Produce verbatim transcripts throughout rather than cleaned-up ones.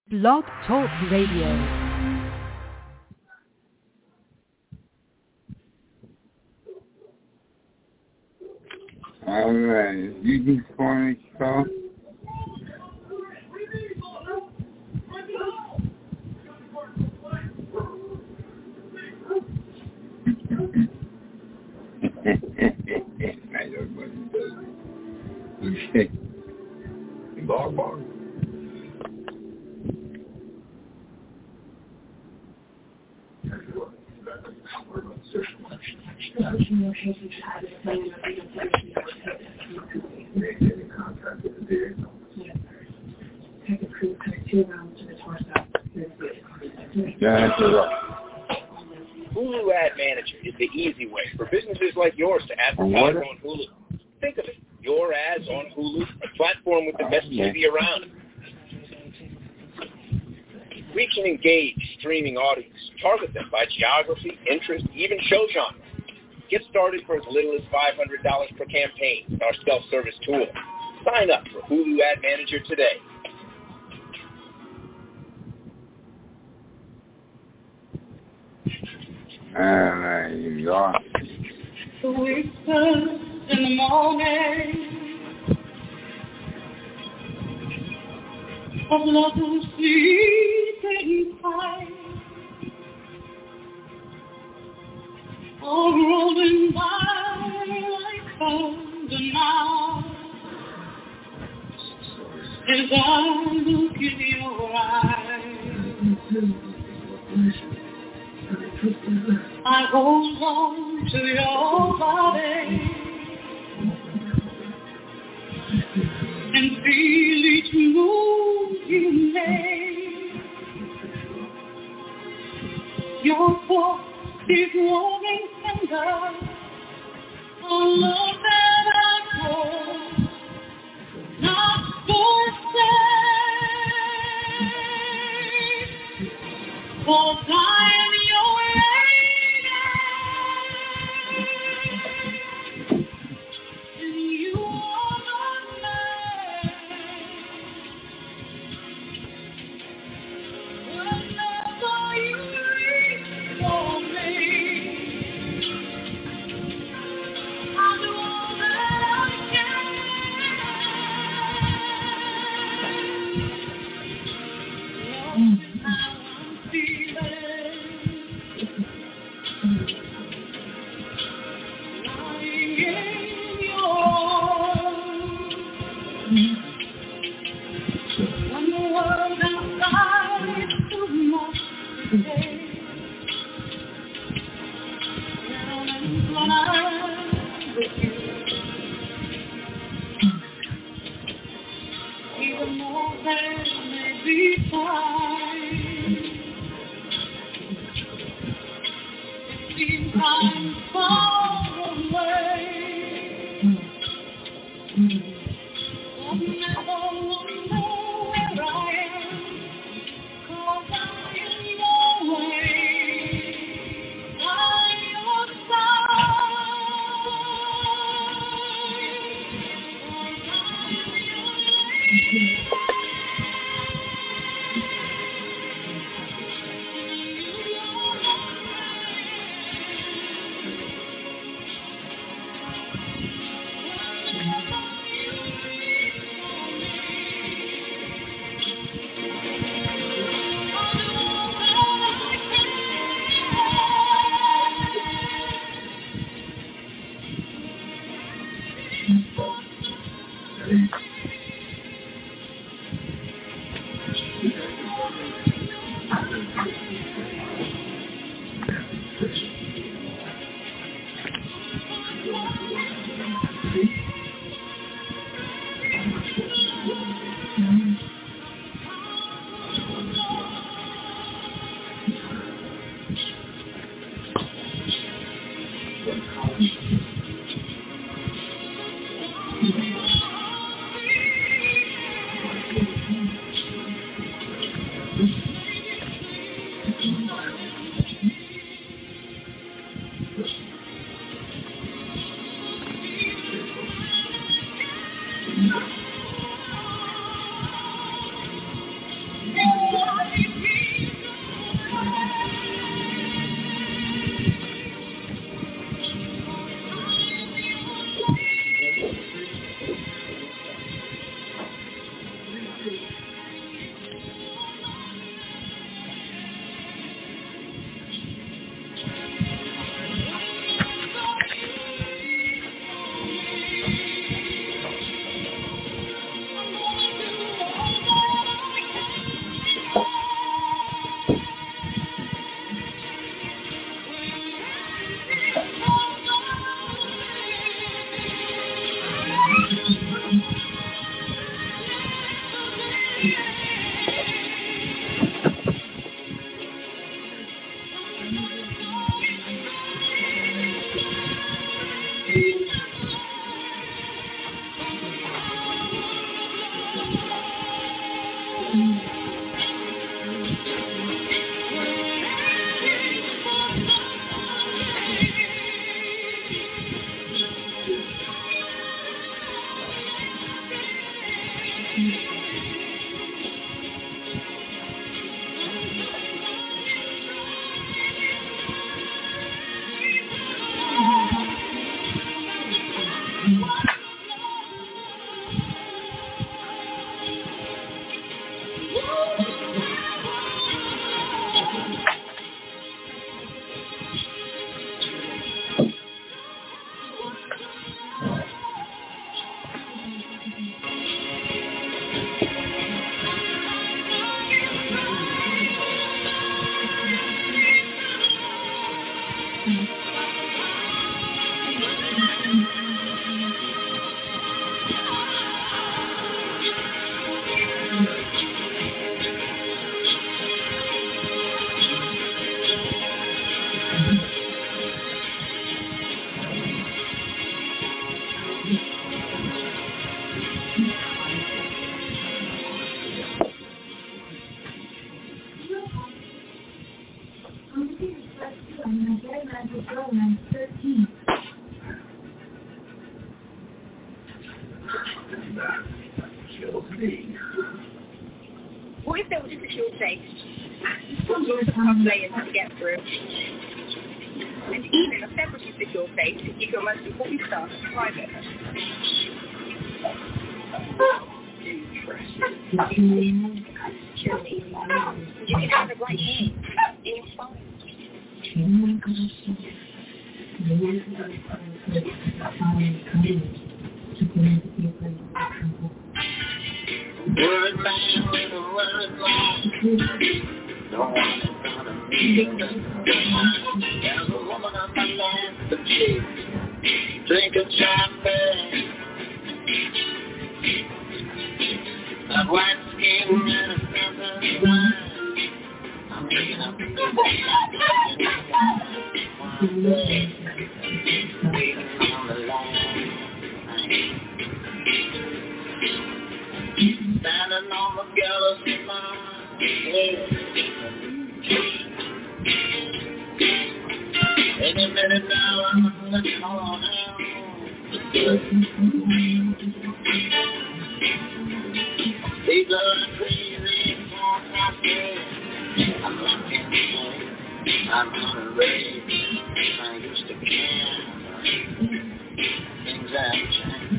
Blog Talk Radio. All right, you can find it, call. Okay. Bar, bar. Hulu Ad Manager is the easy way for businesses like yours to advertise on Hulu. Think of it, your ads on Hulu, a platform with the best T V around. Reach and engage streaming audience. Target them by geography, interest, even show genre. Get started for as little as five hundred dollars per campaign with our self-service tool. Sign up for Hulu Ad Manager today. All right, you got it. The whispers in the morning of love who's sleeping tight are rolling by like thunder now as I look in your eyes. I hold on to your body and feel each move you make. Your force is warming tender, a love that I hold, not for sake, for time your What if there was a secure safe? Some sort of tough layers to get through. And even a separately secure safe to keep your most important stuff private. You can have it right here, in your phone. Word man with a word line. No one is gonna meet me. There's a woman on my land to keep. Drink a champagne. That white skin and a feather line. I'm picking up the one day. Waiting on the line. Standing on the gallows in my head. Any minute now I'm looking on out. People are crazy for nothing. I'm locked in home. I'm on a race. I used to care. Things have changed.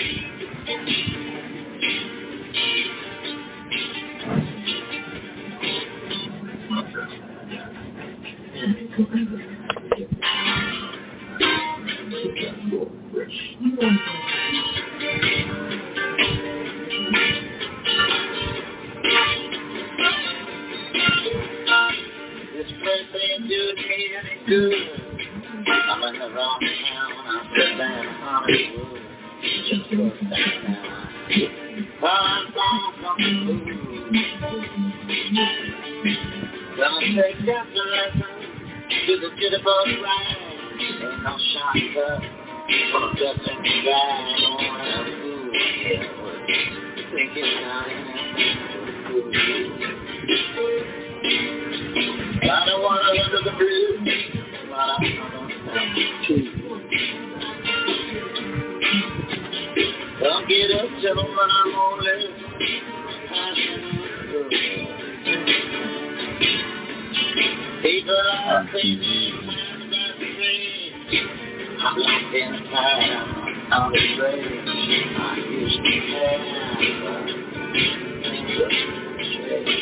This place ain't doing me any good. I'm in the wrong town. I'm still down Hollywood. Just look down now. I'm far from the mood. Gonna take that lesson to the jitterbug ride. Ain't no shotgun for the just in the ride. Oh, I'm cool. Thinking down in I don't want to look at the bridge, but I don't have to. Don't get up till I'm only people are crazy, I'm locked inside, I'm afraid. I used to have things are straight.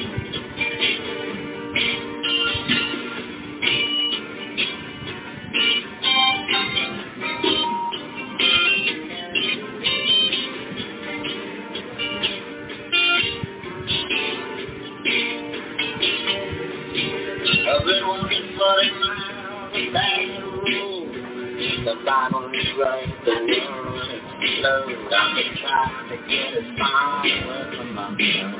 I've been walking forty miles back the road. The Bible is right, the world is slow. I've been trying to get as far away from my soul.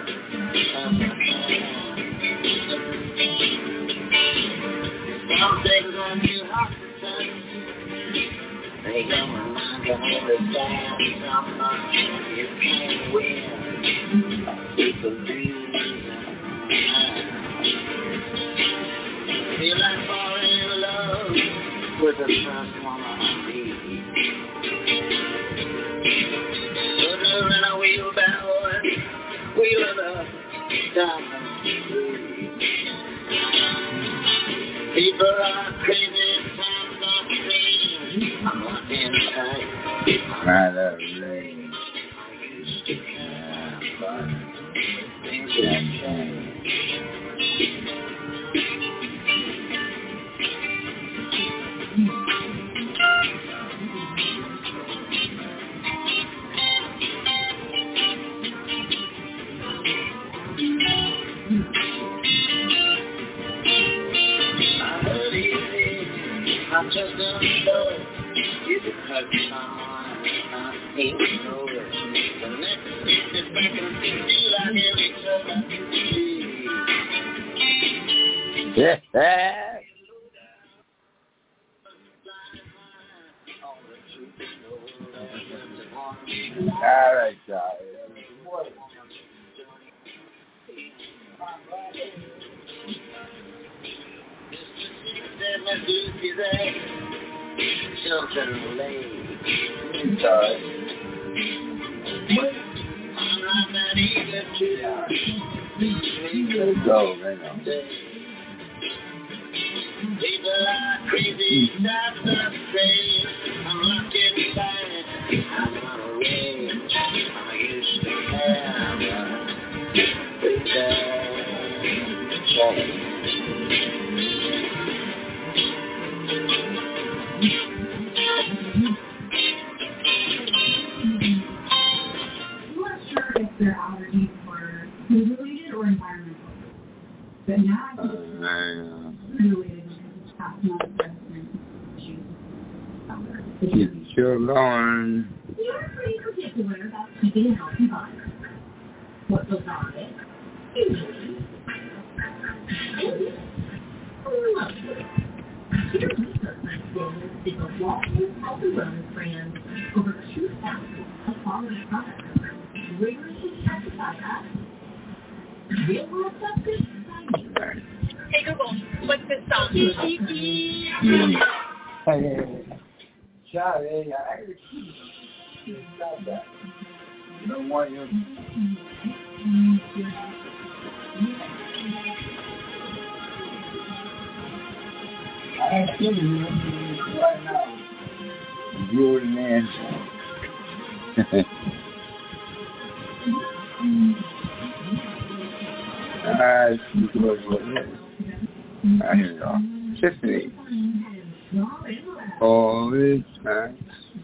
Some things I knew how to say. They don't remind you of the sad somebody you can't win. People lose. Feel like falling in love with the first woman I meet. Put her in a wheelbarrow and wheel her up down the street. People are crazy, times are crazy. I'm locked in tight. Not that rain. I used to care, but things have changed. I'm just gonna show you can hurt someone I hate to know it. The next thing is back and feel like every other. Yeah. All right, guys. the goofy there, something late. Sorry. I'm not that eager to Let's go, hang on. People are crazy, stop the train. I'm locked inside, I'm on a range. I used to have a big You weren't sure if their allergies were food-related or environmental. But now I think it's food-related because it's passing on resistant issues. Keep sure going. We are pretty particular about keeping a healthy body. What goes on it? Usually. Lovely. Here we certainly stand is a Walton Health and Wellness brand. Over two thousand of quality products. Rigorously tested by us. Real world substance by you. Hey Google, what's this song? Hey, Charlie, I heard you. Stop that. You don't want your. I ain't seen you right now. You're the man. Alright, what it is. Alright, here we go. Tiffany. All this time.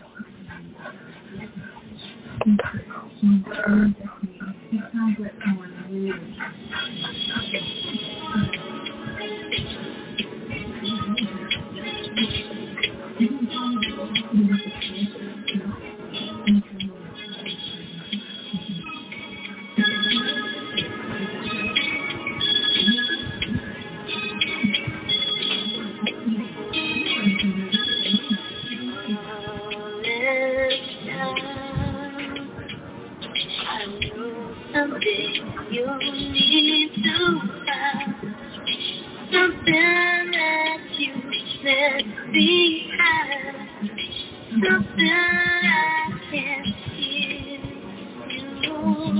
Something you need to have, something that you said behind, something I can hear you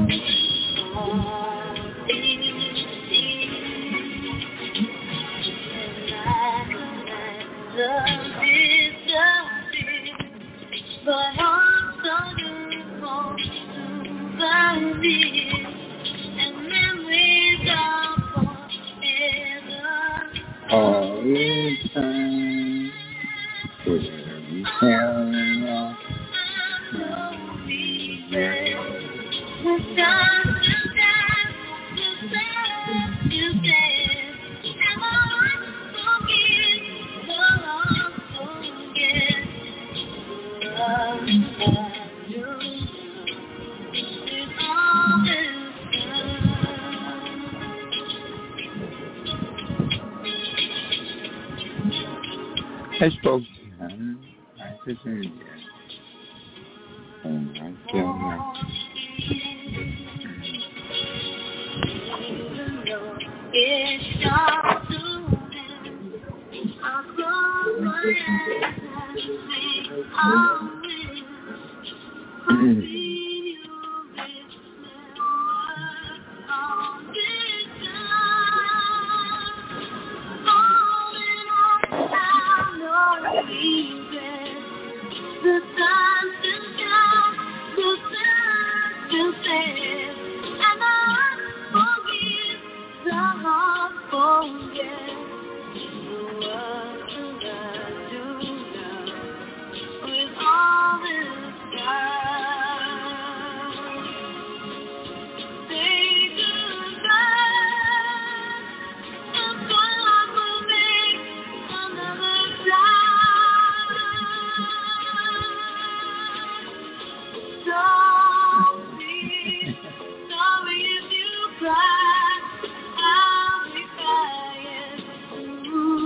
all these and I love is something, but also you want to believe. All the time, we're carrying on. I spoke to him. I just knew you. And I feel like it's all to I'll close my eyes and say I'll win. I'll see you with all this time. Holding on, I know regret. The sun still shines, the sun still says, and I forgive the heart forget. What should I do now with all this time? Say goodbye, and God will make another time. Sorry, sorry if you cry, I'll be crying too.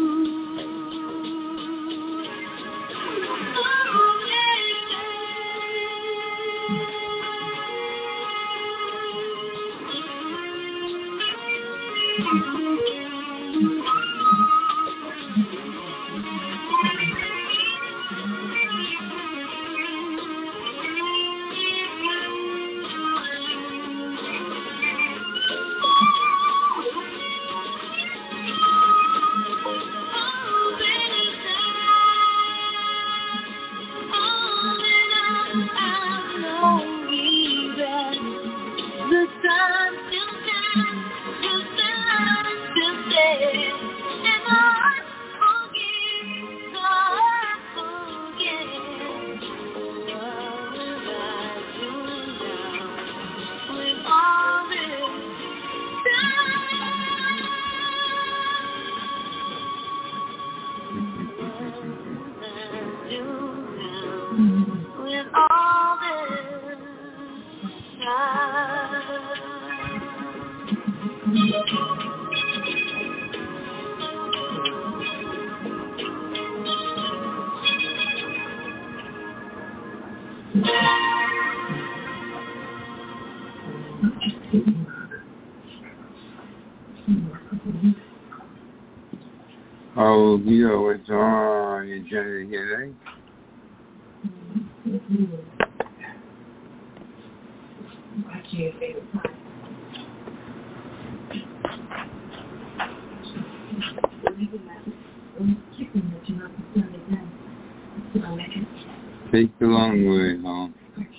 Oh, you know what's on your agenda today? What's your favorite part? Take the long way home.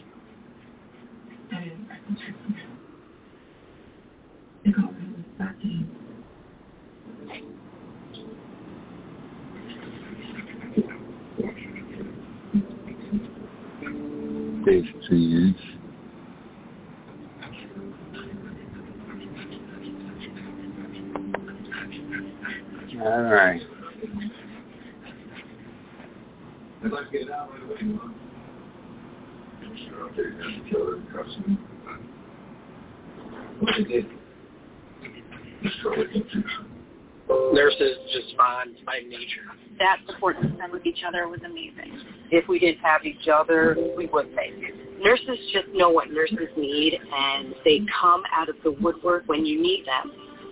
Fifteen. All right. I'd like to get out of the way. Sure, okay, that's killer and custom. What they did. Nurses just fine by nature. That support system with each other was amazing. If we didn't have each other, we wouldn't make it. Nurses just know what nurses need, and they come out of the woodwork when you need them.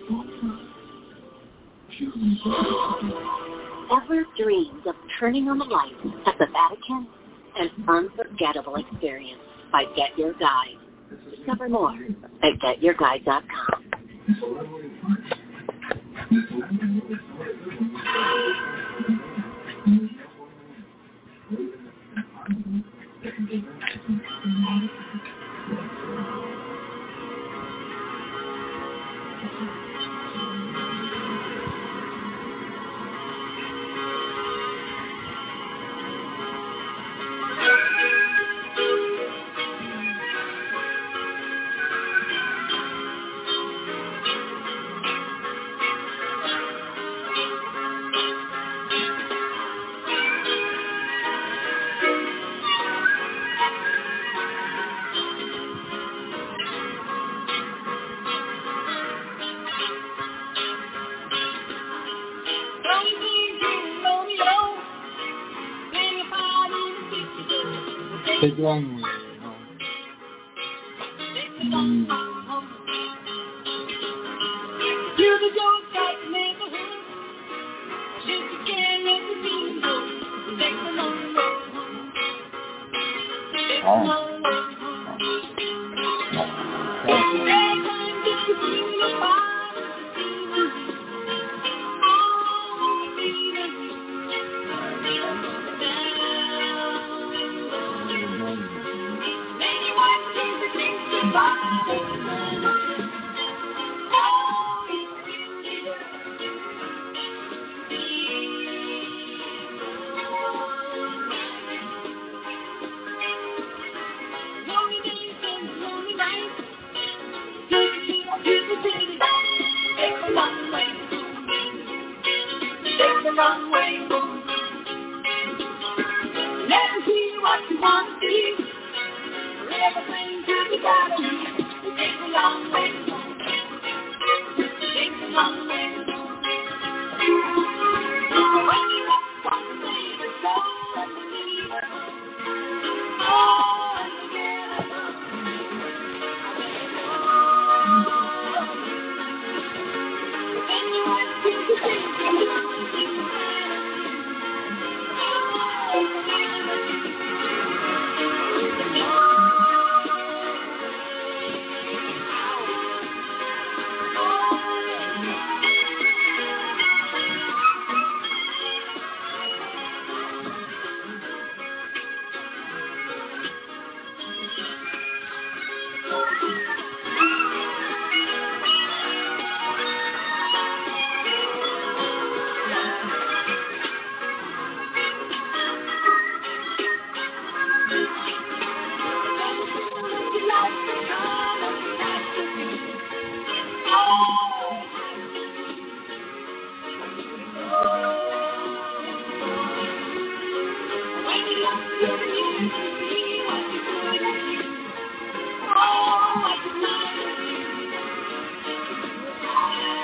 Ever dreamed of turning on the lights at the Vatican? An unforgettable experience by Get Your Guide. Discover more at get your guide dot com. Take the long way home. Mm. You're the dog that neighborhood. Since you can't let the people go, take the long road home. Take the long road home. Every time that you bring your body to see me, I wanna be there. Maybe one day the things you buy. Long way home. Never see what you want to see. Everything to be done. Take a long way home. Take a long way home. When you walk one way to go underneath. Oh, unforgettable. When you want to see. Oh,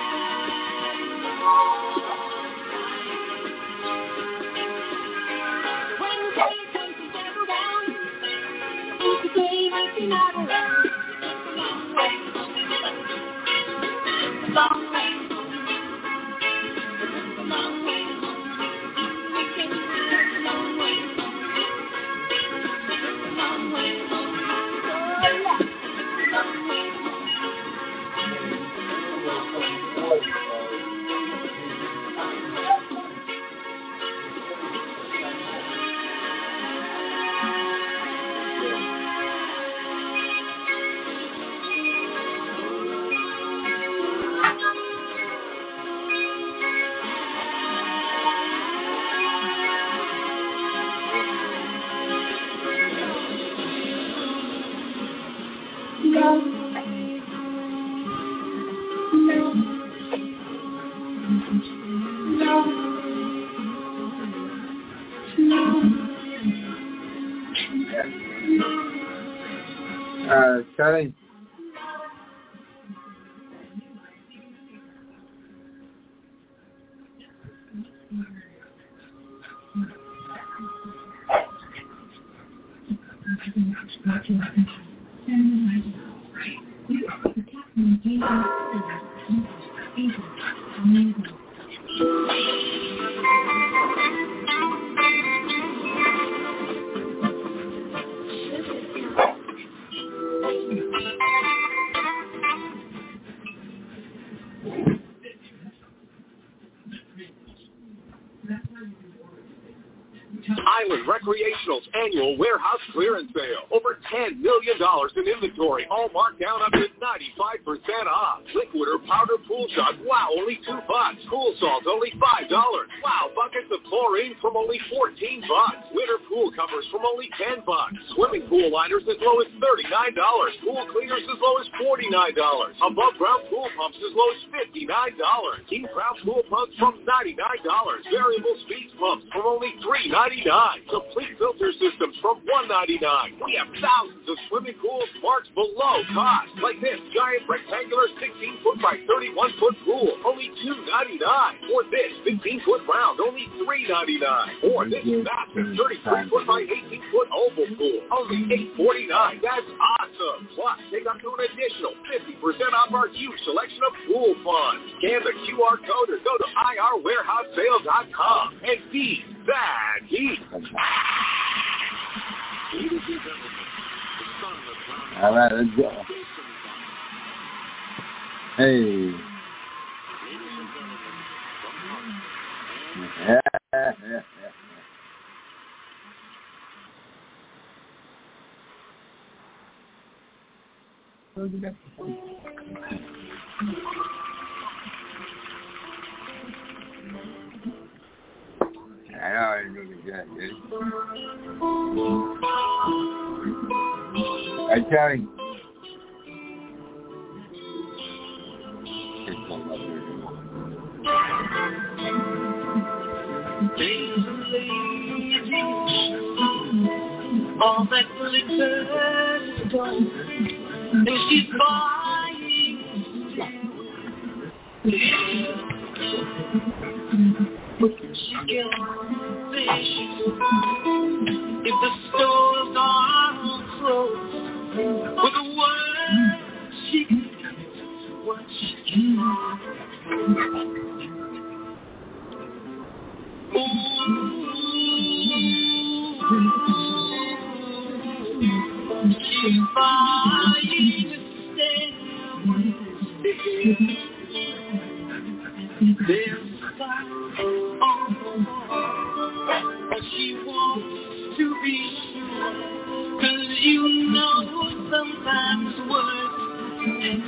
Charlie. Island Recreational's annual warehouse clearance sale. Over ten million dollars in inventory, all marked down up to ninety-five percent off. Liquid or powder pool shot, wow, only two bucks. Pool salt, only five dollars. Wow, buckets of chlorine from only fourteen bucks. Winter pool covers from only ten bucks. Swimming pool liners as low as thirty-nine dollars. Pool cleaners as low as forty-nine dollars. Above ground pool pumps as low as fifty-nine dollars. Deep ground pool pumps from ninety-nine dollars. Variable speed pumps from only three ninety-nine. Complete filter systems from one ninety-nine. We have thousands of swimming pools marked below cost, like this giant rectangular sixteen foot by thirty-one foot pool, only two ninety-nine. Or this fifteen foot round, only three ninety-nine. Or this massive thirty-three foot by eighteen foot oval pool, only eight forty-nine. That's awesome. Plus, take up to an additional fifty percent off our huge selection of pool funds. Scan the Q R code or go to I R warehouse sale dot com and feed that heat. All right, let's go. Hey. Yeah, yeah, yeah. I know I really got it. Hey, Charlie. All that glitters gold, and she's buying but she gets fish if the stores are closed. With the words she gets what she can. She's buying a stand. There's but she wants to be sure, 'cause you know sometimes words and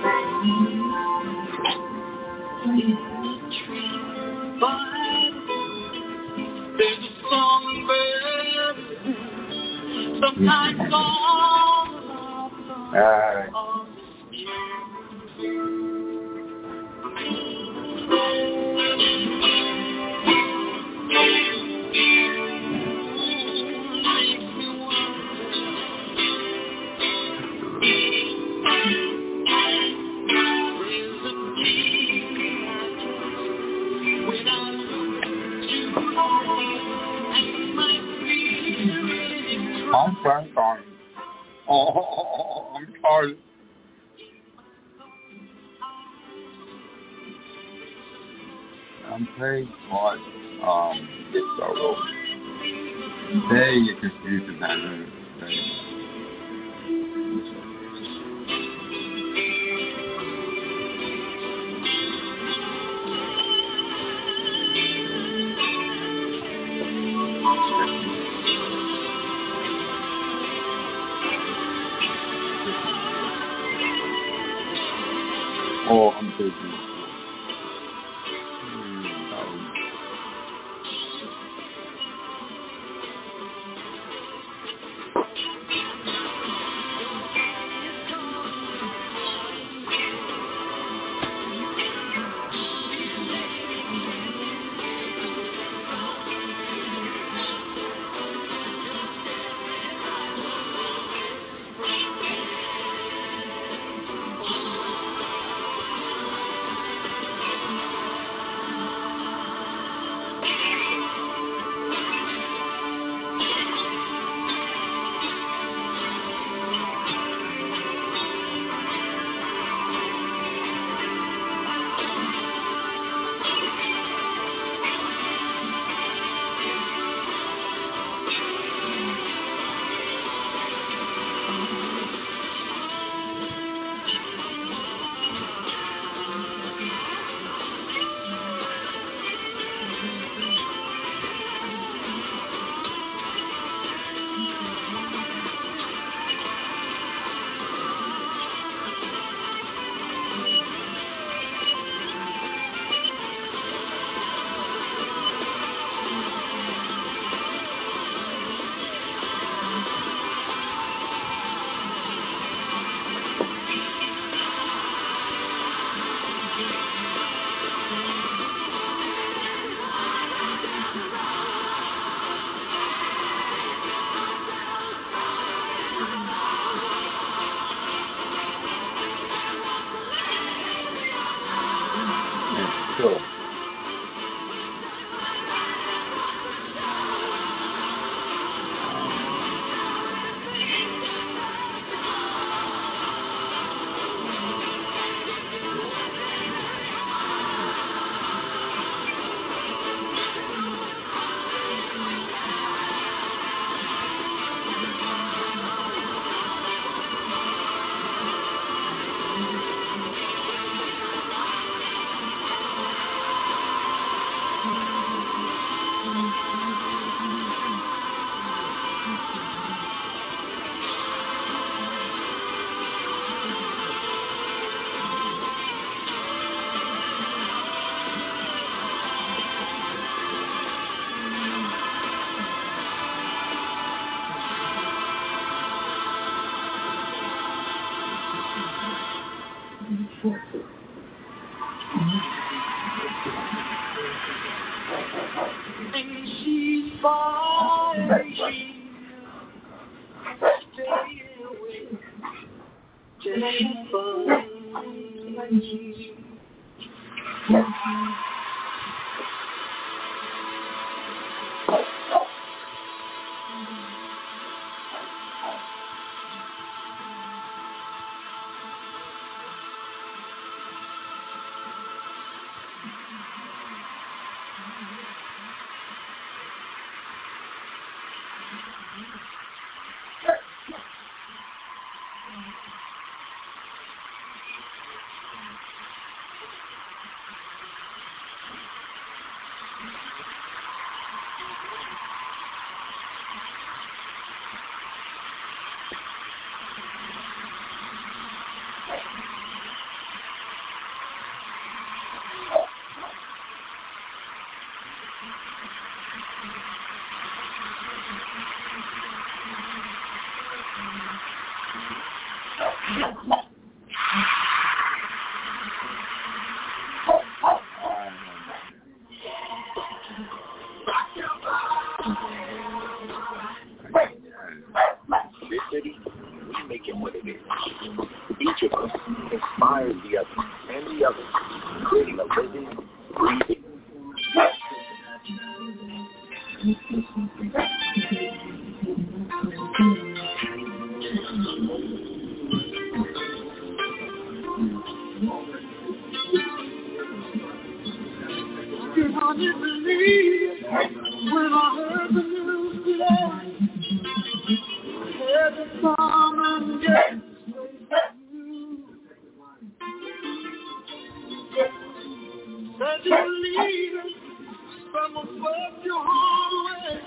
in the tree by there's a songbird sometimes all Alright. I'm sorry, sorry. Oh, I'm sorry. I'm playing what? Um, it's solo. There you can see the banner. Oh, I'm busy. Cool. This city, we make it what it is. Each of us inspires the other and the other, creating a living, breathing. Did I believe when I heard the news today? Every time I'm getting that you believe it from above your hallway.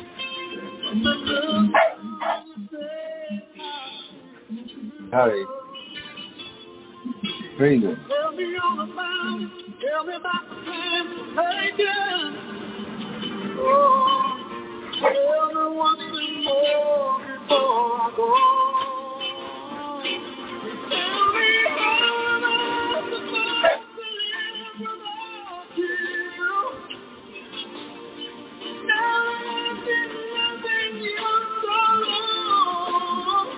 Howdy. Freezing. Tell me all about it. Tell me about the time taken. Oh, tell me one thing more before I go. Tell me all about the time to live without you. Now I've been loving you so long.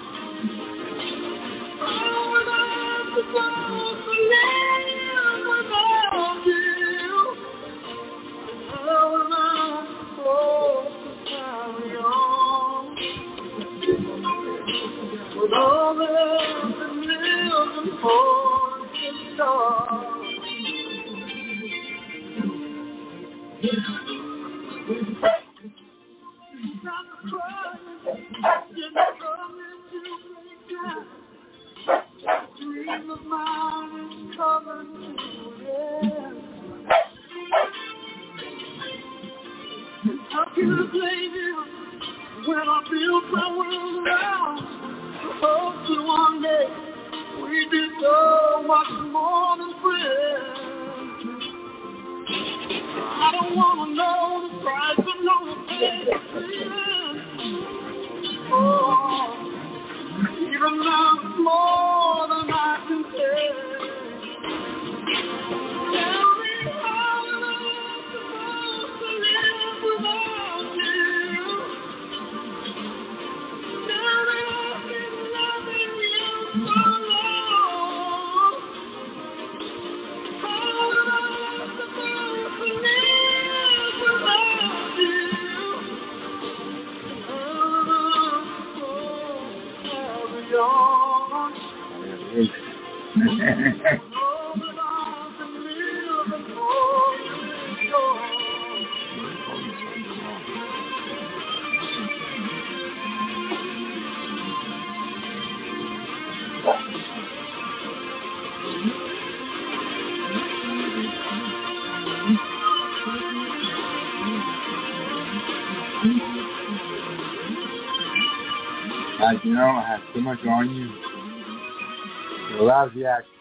Oh, and I'm supposed to live without you. Oh, and I'm supposed to carry on with all that I've been living for the stars. Stop crying, didn't come into my time. Dream of mine is coming to an end. How can I blame you when I built my world around? Hope that one day we'd be so much more than friends. I don't want to know the price of no affection. Oh, even now it's more than I can say. Tell me As you know, I have so much on you. It allows the action.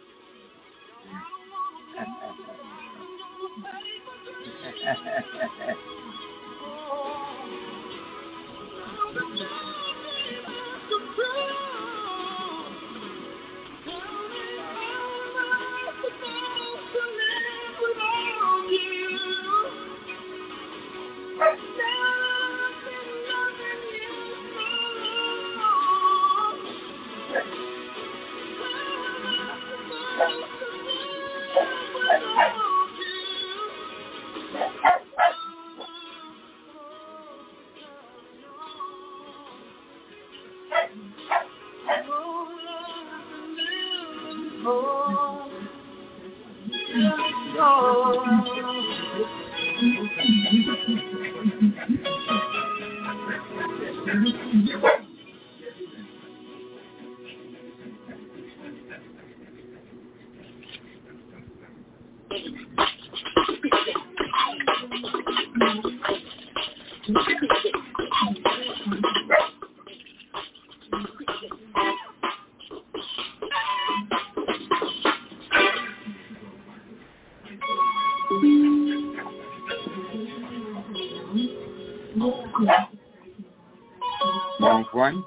Wrong one.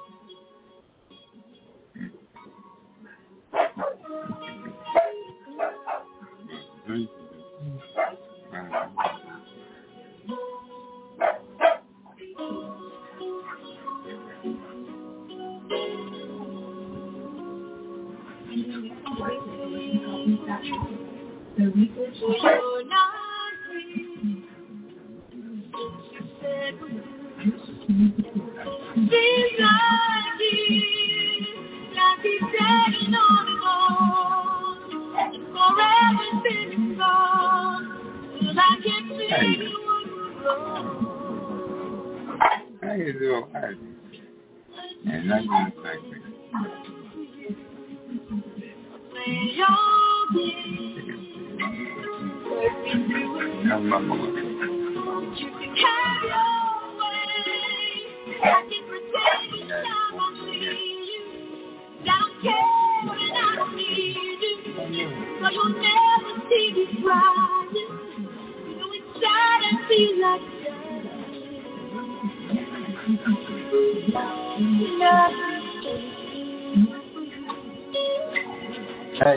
How you doing? And that's what it's like. No, no, no. Hey.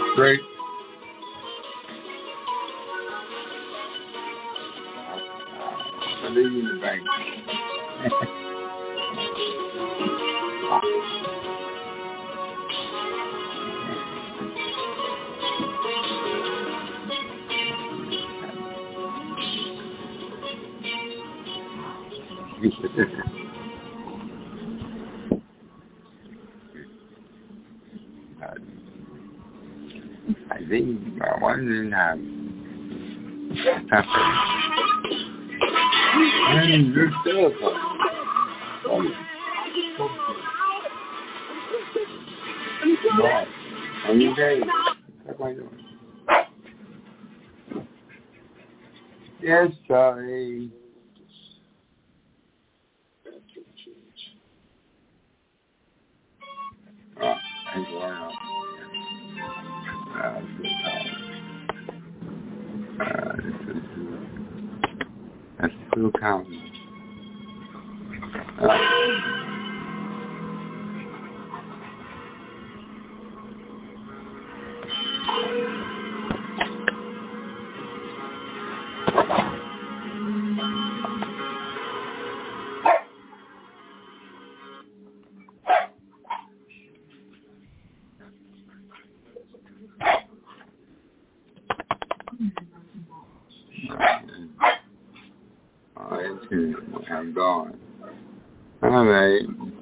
Great. I leave you in the bank. I think I wondering how and you're still Right. And you guys, what am I doing? Yes, sorry. Oh, I'm going up. Uh, uh, this is, that's two counties. Uh, I'm gone. All right.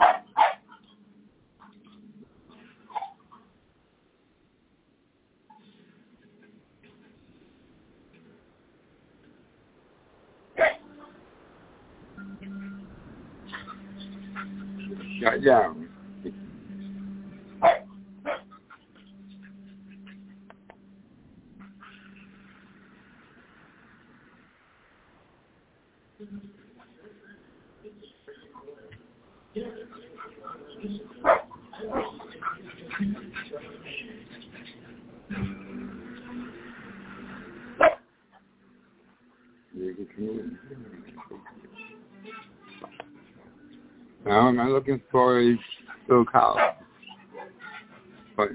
Shut down. Now I'm not looking for a little cow. But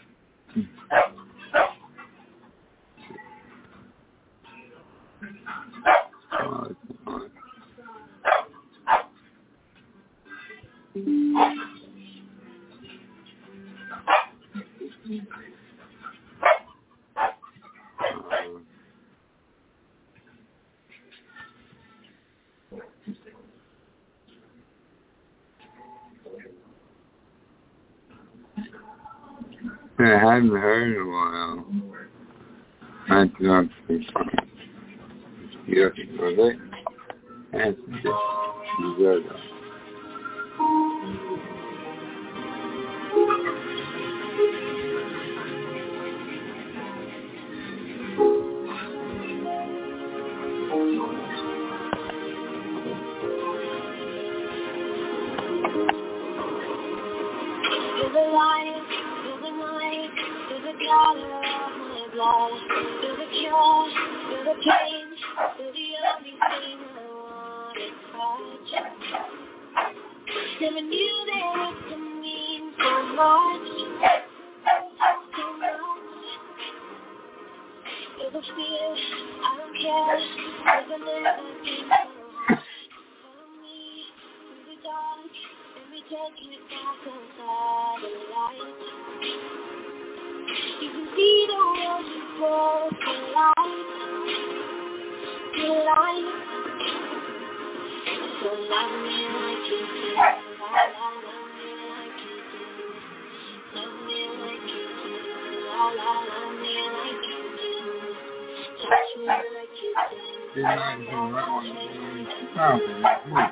I haven't heard in a while. I don't think so. Yes, was it? And deserve it. You're the light, you're the night, you're the color of my blood. You're the cure, you're the pain, you're the only thing I want to touch. Never knew that it could mean so much, so much. You're the fear, I don't care, you're the never be follow me through the dark. Taking it back inside the light. You can see the world before the light, the light. So love me like you do, la la, love me like you do, love me like you do, la la, love me like you do, touch me like you do, la la, love me like you do.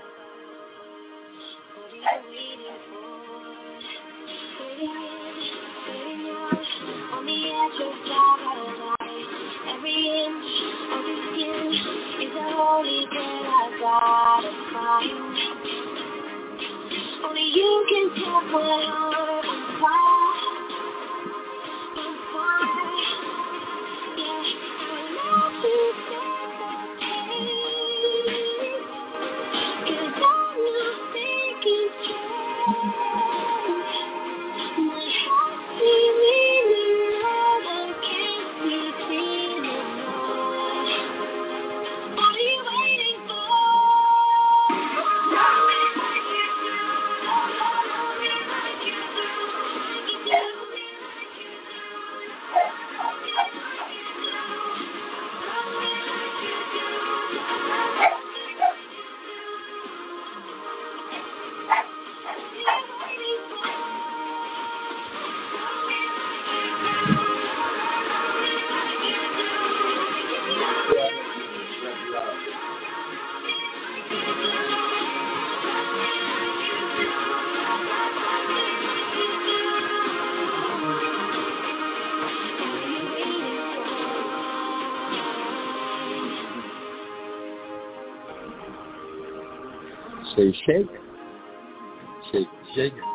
On the edge of paradise, every inch of your skin is a holy grail I gotta find. Only you can set my heart on fire, on fire. Yeah, I love to set the pace, 'cause I'm not thinking straight. My heart's beating around. Say shake. Shake, shake it.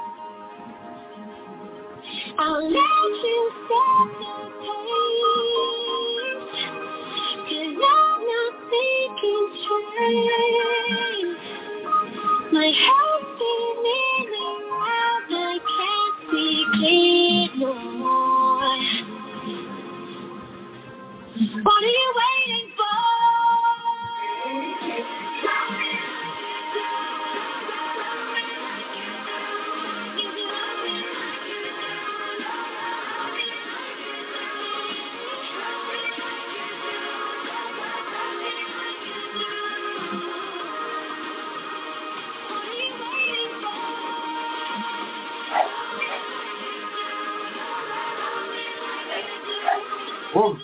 I'll let you set the pace, 'cause I'm not thinking straight. My heart's spinning around, I can't take it no more. What are you waiting for? Whoa.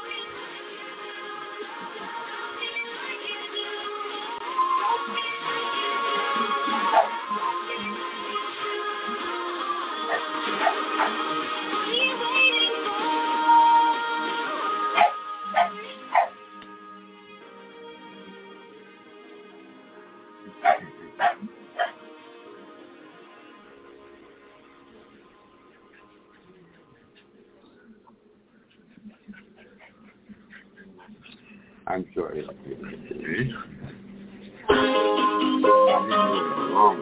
I'm sorry. Wrong.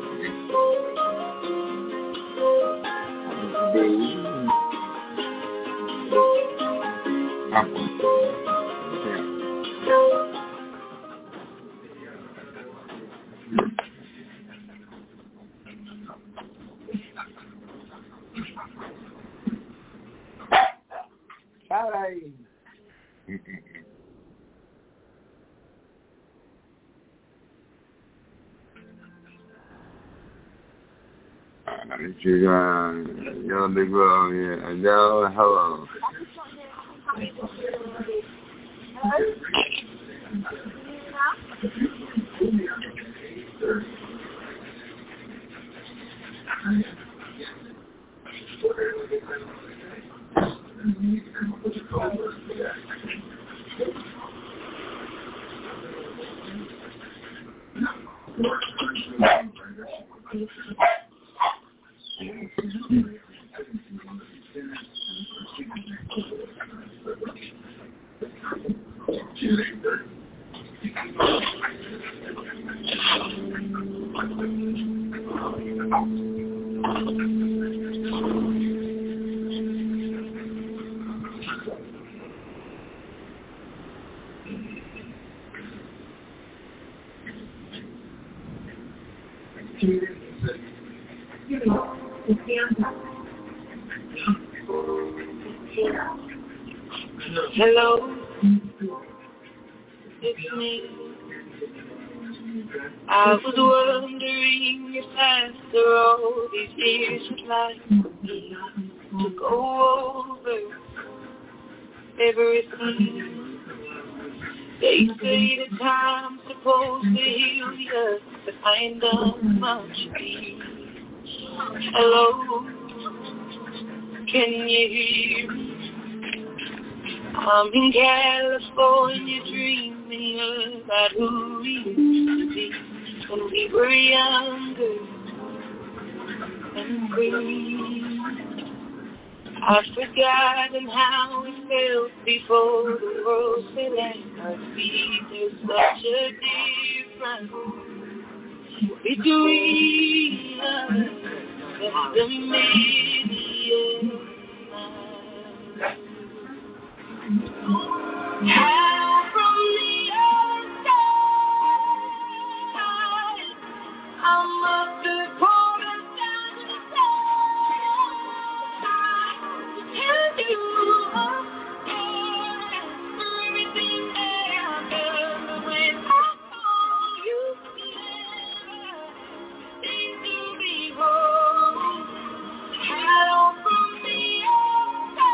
Hi. You got your big girl here. Hello, hello. Hello, it's me. I was wondering if after all these years you'd like to go over everything. They say that time's supposed to heal you, but I ain't done much peace. Hello, can you hear me? I'm in California dreaming about who we used to be when we were younger and free. I've forgotten how it felt before the world said at our feet. There's such a difference between us and the million. How from the outside I must have pulled us down to the side to tell you for everything that I've done. But when I saw you, seemed to be wrong. How from the outside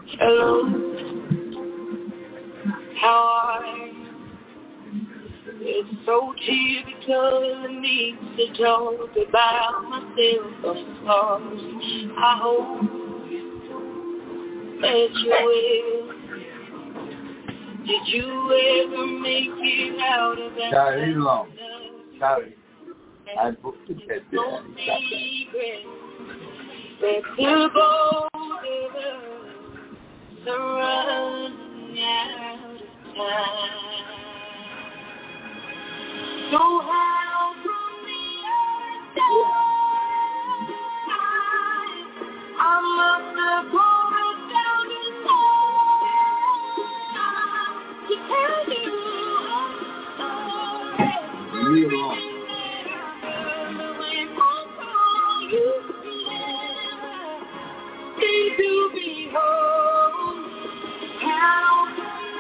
Hello, how are you? It's so typical of me to talk about myself from stars. I hope that you will. Did you ever make it out of that? Sorry, long. Sorry. I booked the bed there. No secret that the both of us are running out of time. So how from the other side, I must have gone down the to tell you I'm sorry. You wrong. Need to be home. How can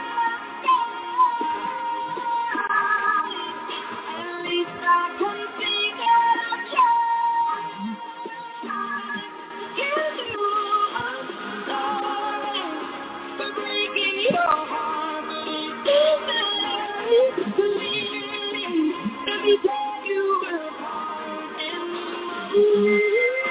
at least I can see that I tried. Give you I'm sorry for breaking your heart, but it's believe every day you will come and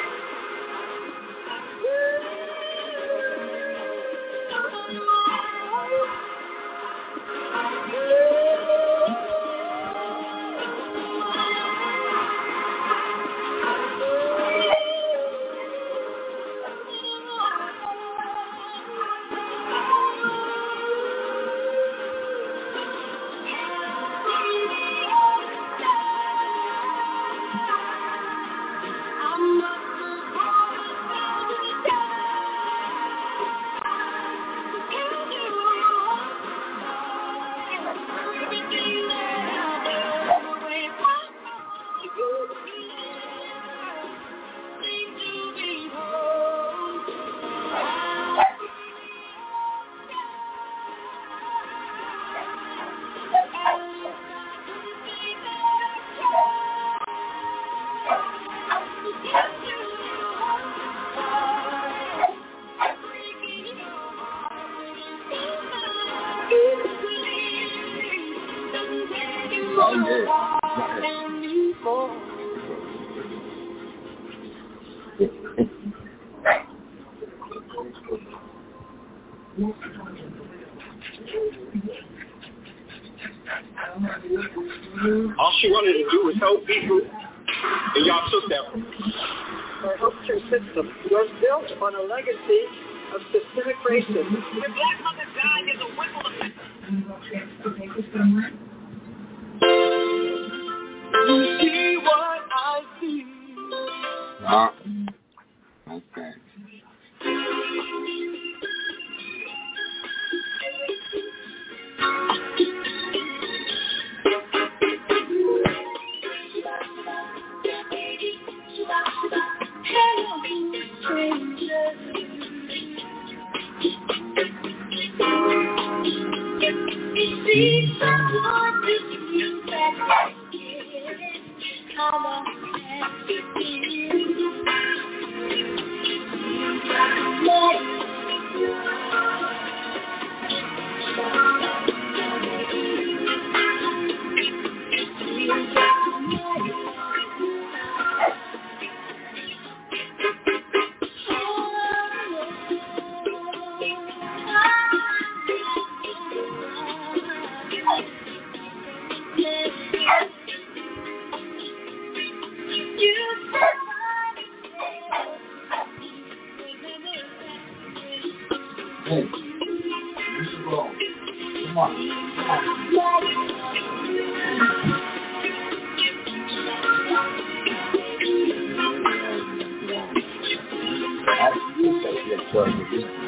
all she wanted to do was help people, and y'all took that one. Our healthcare system was built on a legacy of systemic racism. When black mothers die, there's a ripple effect. you see what I see. Ah. Okay. See someone with you back again. How long has it been? Hey, you should go. Come on. I think that you're trying to do.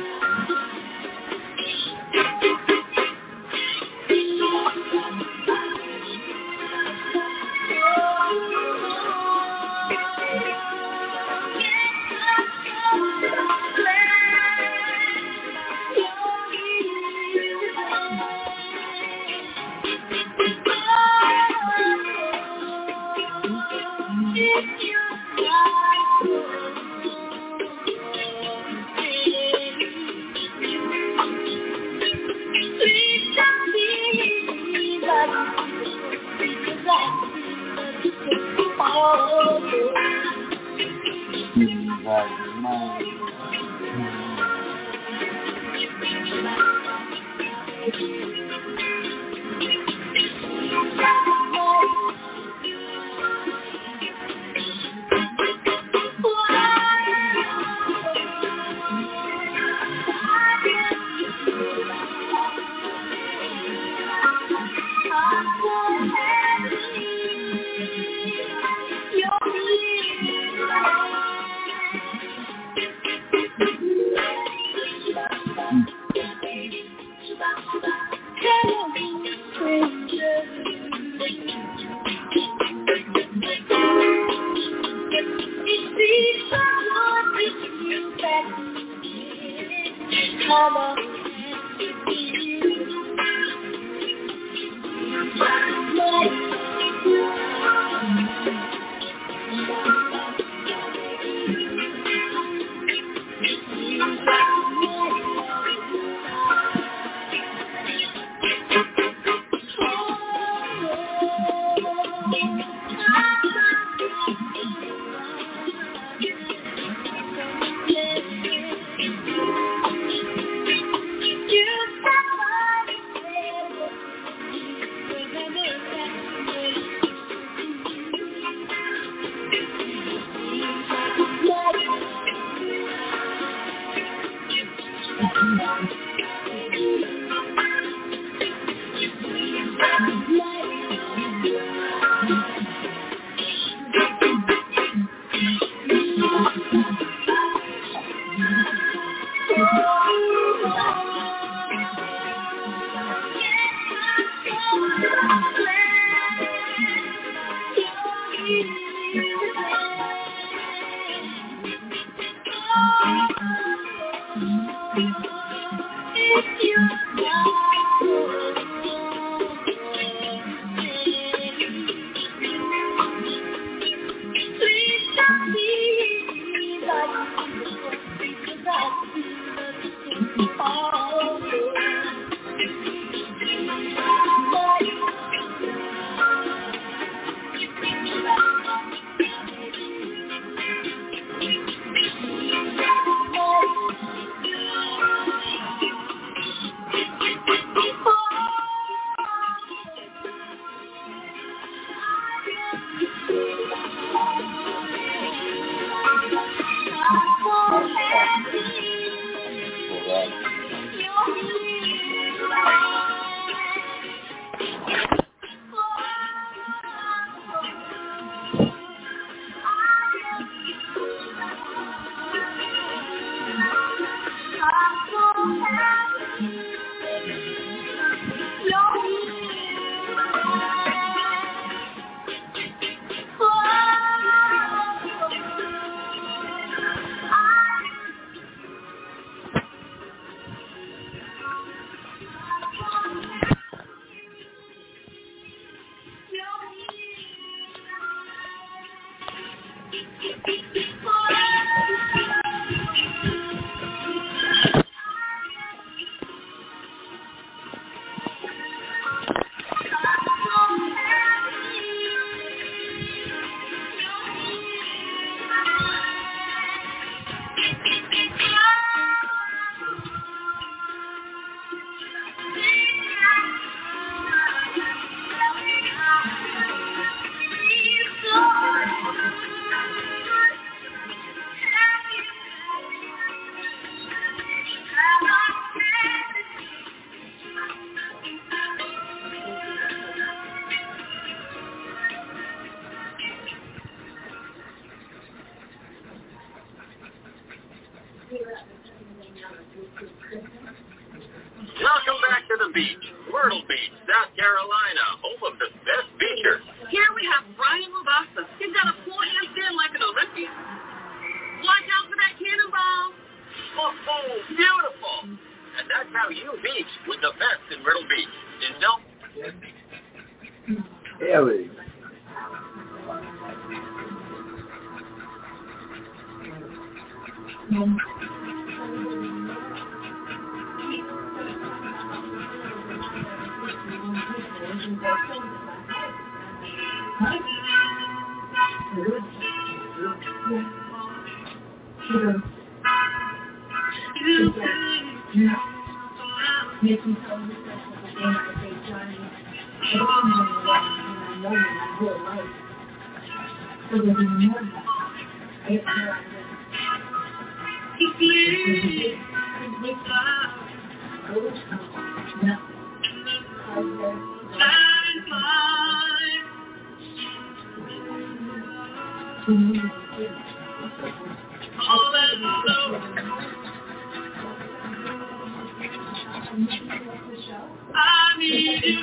Welcome back to the beach, Myrtle Beach, South Carolina, home of the best beachers. Here we have Brian Mubasa. He's got a full handstand like an Olympian. Watch out for that cannonball. Oh, oh, beautiful. And that's how you beach with the best in Myrtle Beach. Didn't know? Really? Sure. Making some of the stuff that the game I say, Johnny, the wrong one and I know you my whole life. So there's no more. I have no idea. I need you.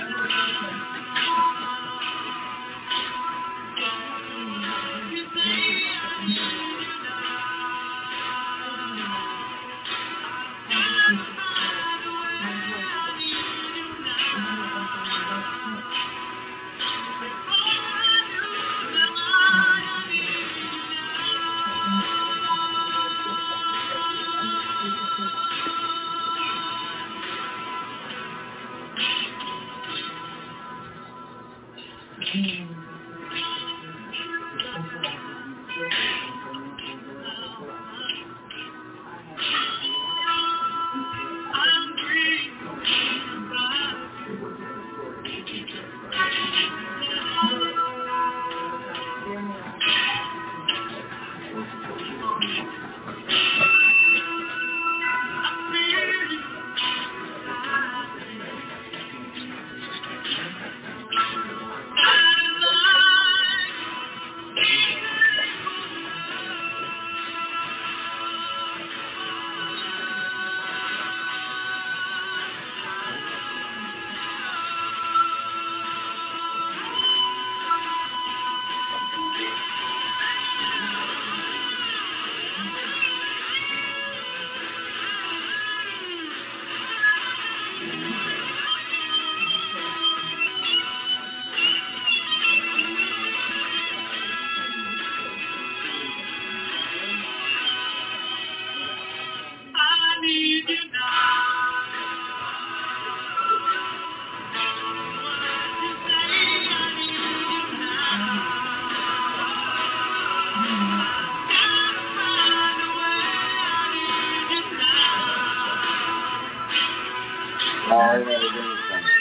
I never did anything.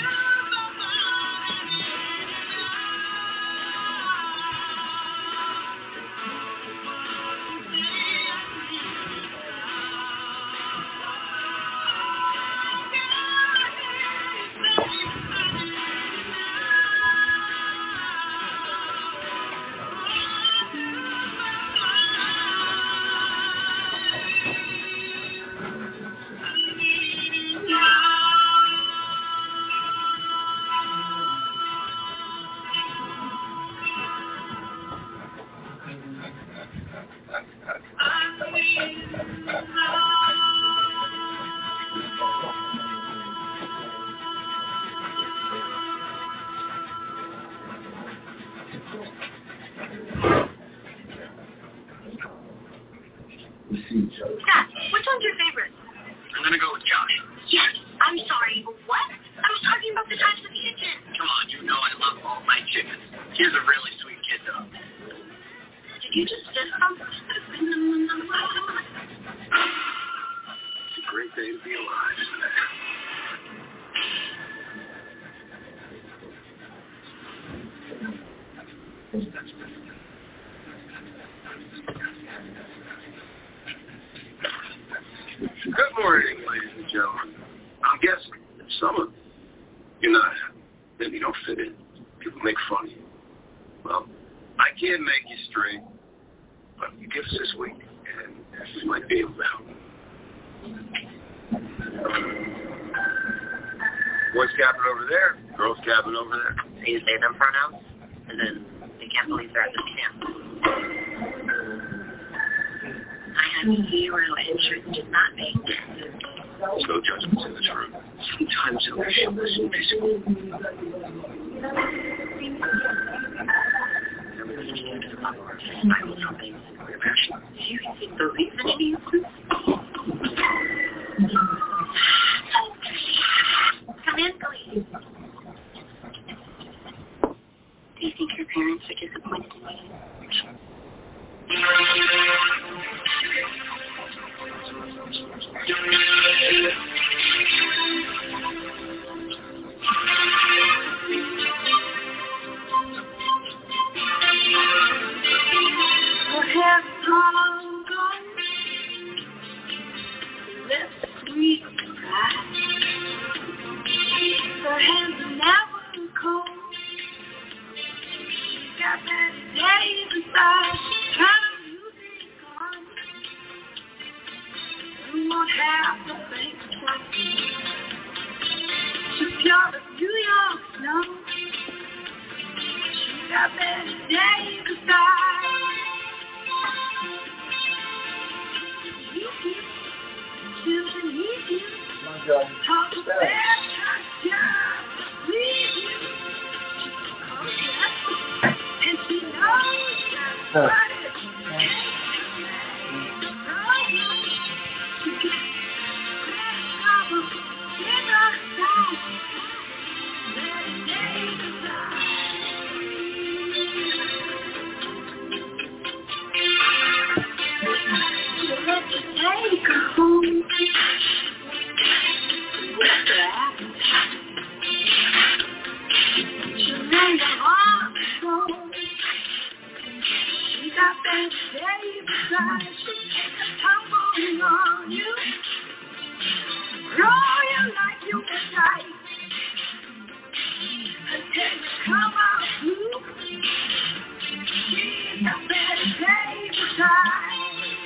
Dad, which one's your favorite? I'm gonna go with Josh. Yes. I'm sorry. What? I was talking about the types of chicken. Come on, you know I love all my chickens. He's a really sweet kid, though. Did you just fist bump? It's a great day to be alive, isn't it? Good morning, ladies and gentlemen. I'm guessing some of you're not happy. Then you don't fit in. People make fun of you. Well, I can't make you straight, but you give us this week, and we might be able to help. Boys cabin over there, girls cabin over there. So you say them pronouns, and then they can't believe they're at this camp. I have zero interest in not being dead. There's no judgments in this room. Sometimes ownership is invisible. Everybody needs to love or I will not be your passion. Do you even believe in any of this? Come in, please. Do you think your parents are disappointed in you? Thank you. long gone. Left the sweet cry. Her hands are never cold. She got that days inside. Kind of music on. You won't have to think twice. She's pure as New York snow. She got that days inside. Need you. Children need you. Talk about that. Leave you. And she knows just what it is. She gets that trouble in her side. Let it take aside. She let you take her home. With the appetite. She made her heart grow. She got that day beside. She take a tumble on you. Roll you like you were tight. Until you come out blue. She got that day beside.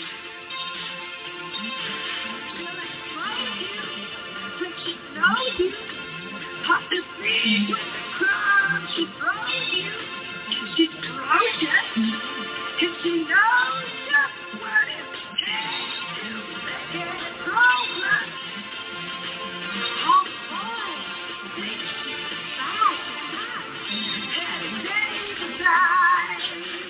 When she knows you, hot to see with the crowd, she throws you, she throws you, and she knows just what it takes to make it progress. Oh boy, takes you side to side, and day to side.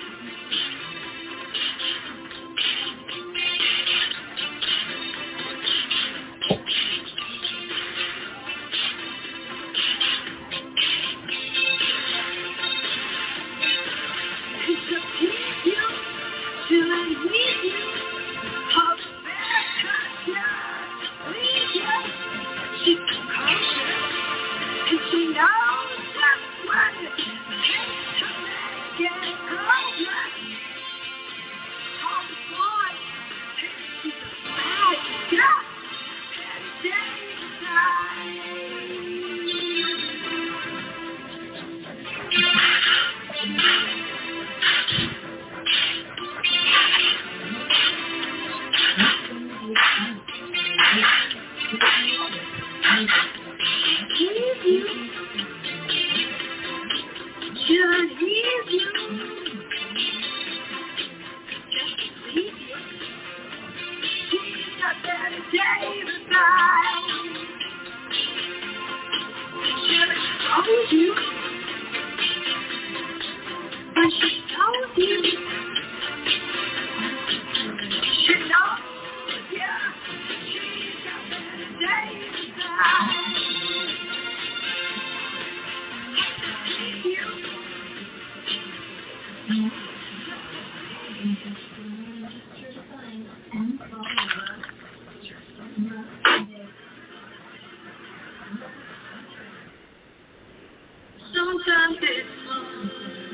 Sometimes it's hard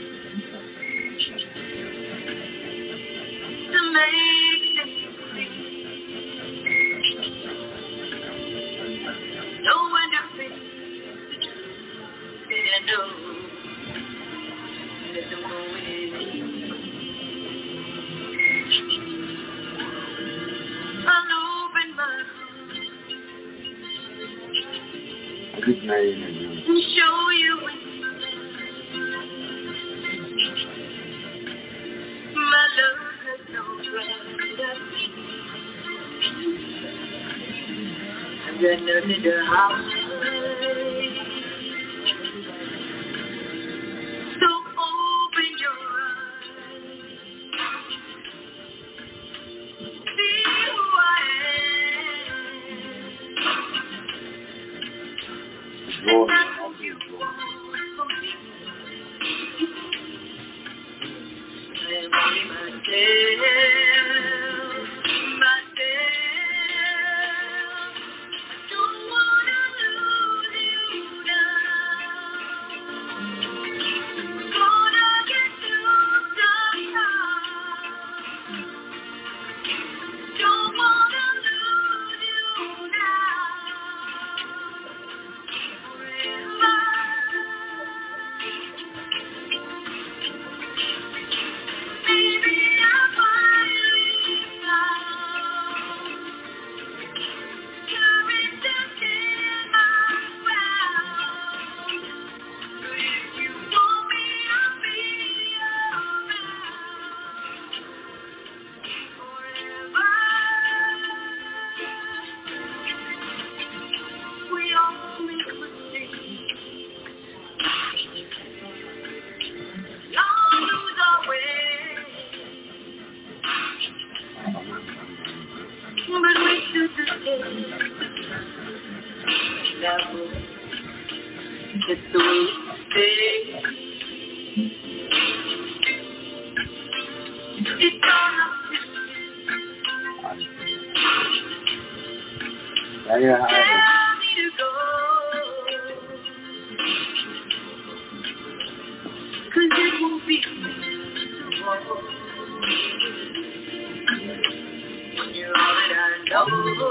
to make things clear. Know when to face the truth and know there's no way. I'll open my heart Good night. and show you when my love has no gravity. And there's nothing to hide. So open your eyes. See who I am. And that's what you want from me. And be myself, myself. I don't wanna lose you now. Gonna get through somehow. It's the way you stay. It's all up to Tell me to go. Cause it won't be tomorrow. You're all that I know.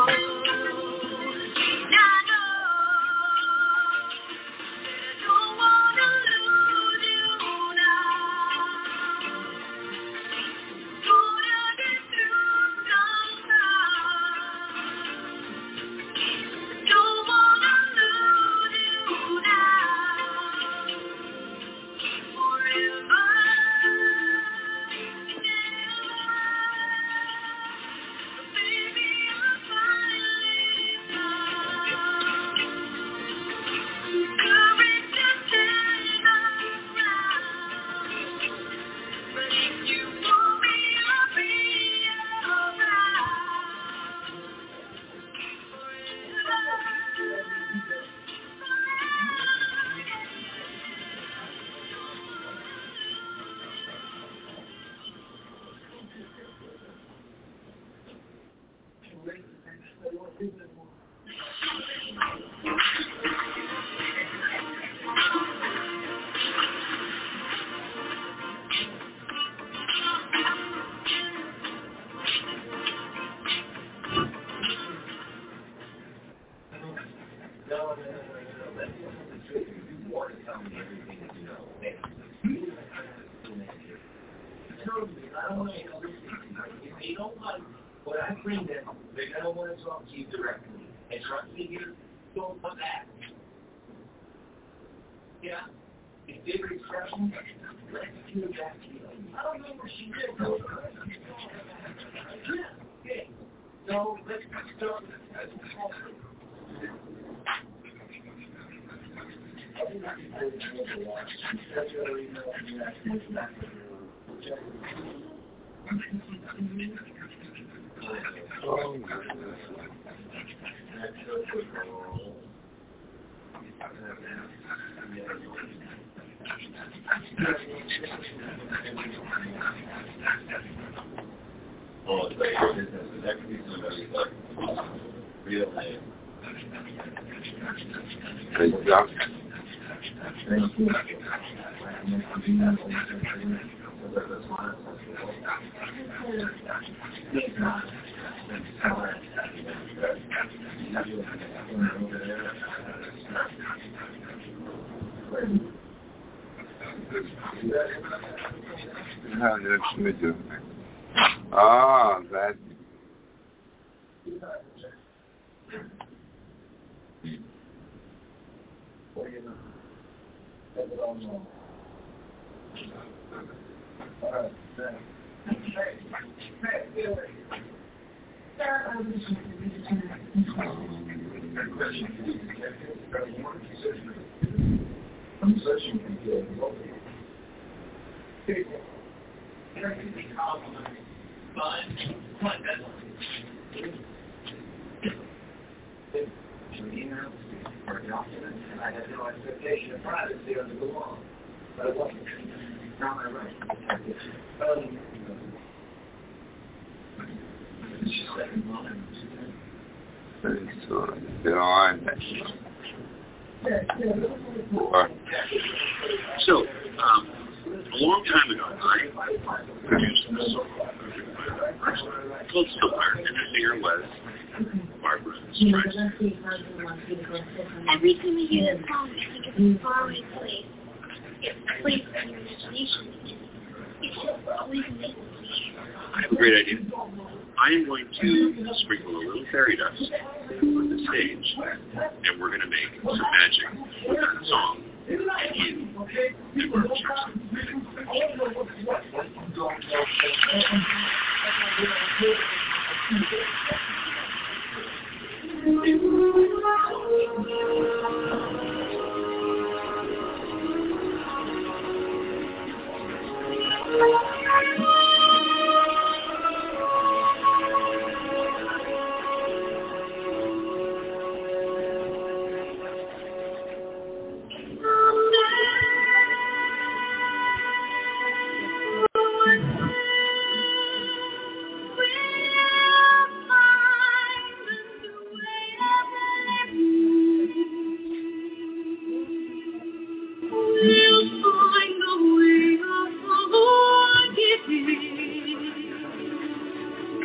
How did we do? Ah, that. I had no expectation of privacy under the law, but it wasn't. Not my right. Um, So, um, a long time ago, I called Stillfire, and the singer was Barbra Streisand. Every time I hear that song, I think it's a faraway place. It plays in your imagination. It's just always amazing. I have a great idea. I am going to sprinkle a little fairy dust on the stage, and we're going to make some magic with that song, and you, and Barbra Streisand.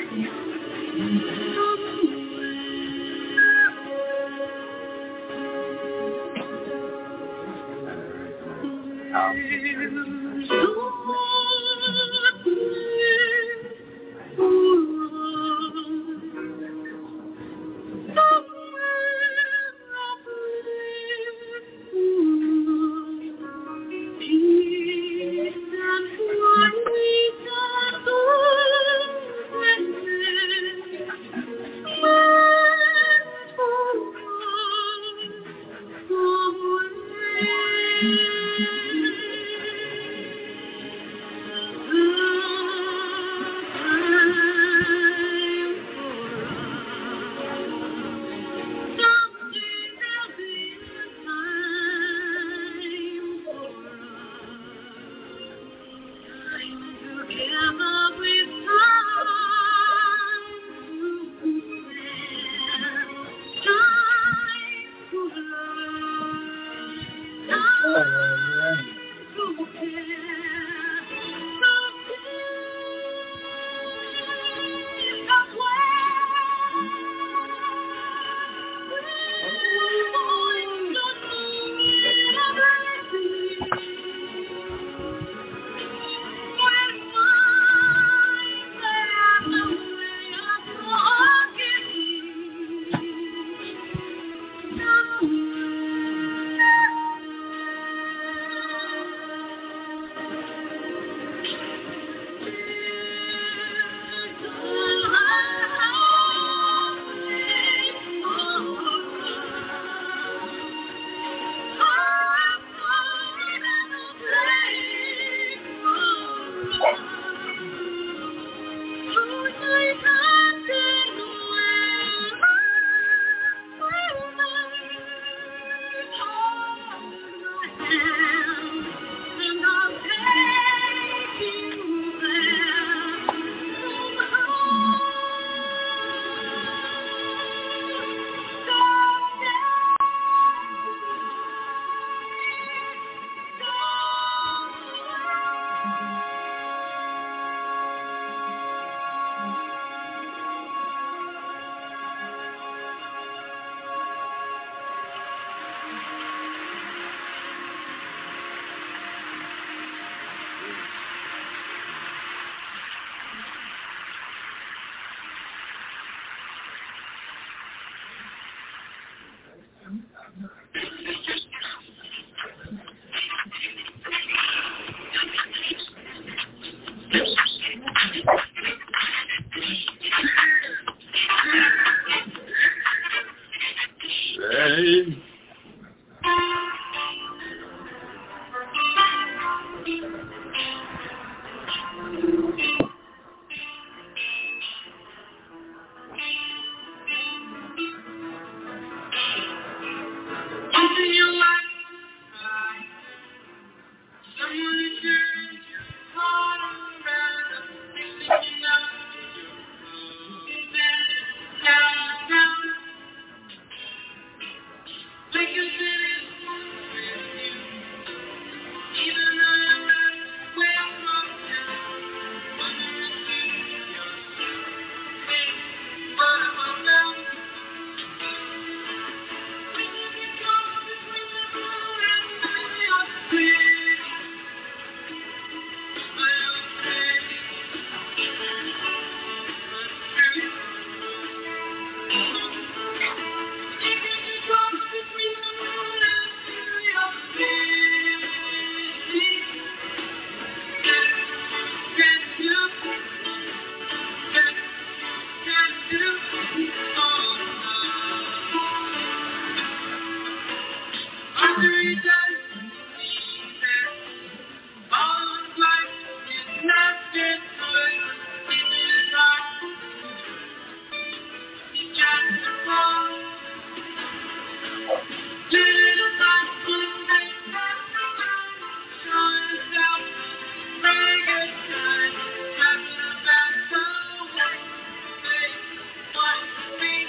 Thank you.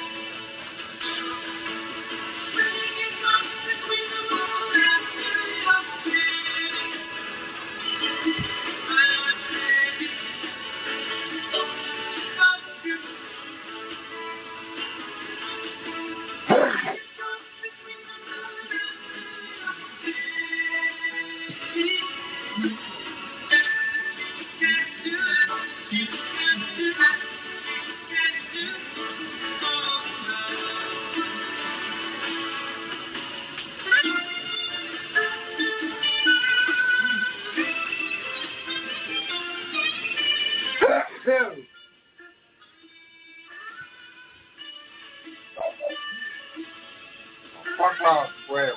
Ah, huevo.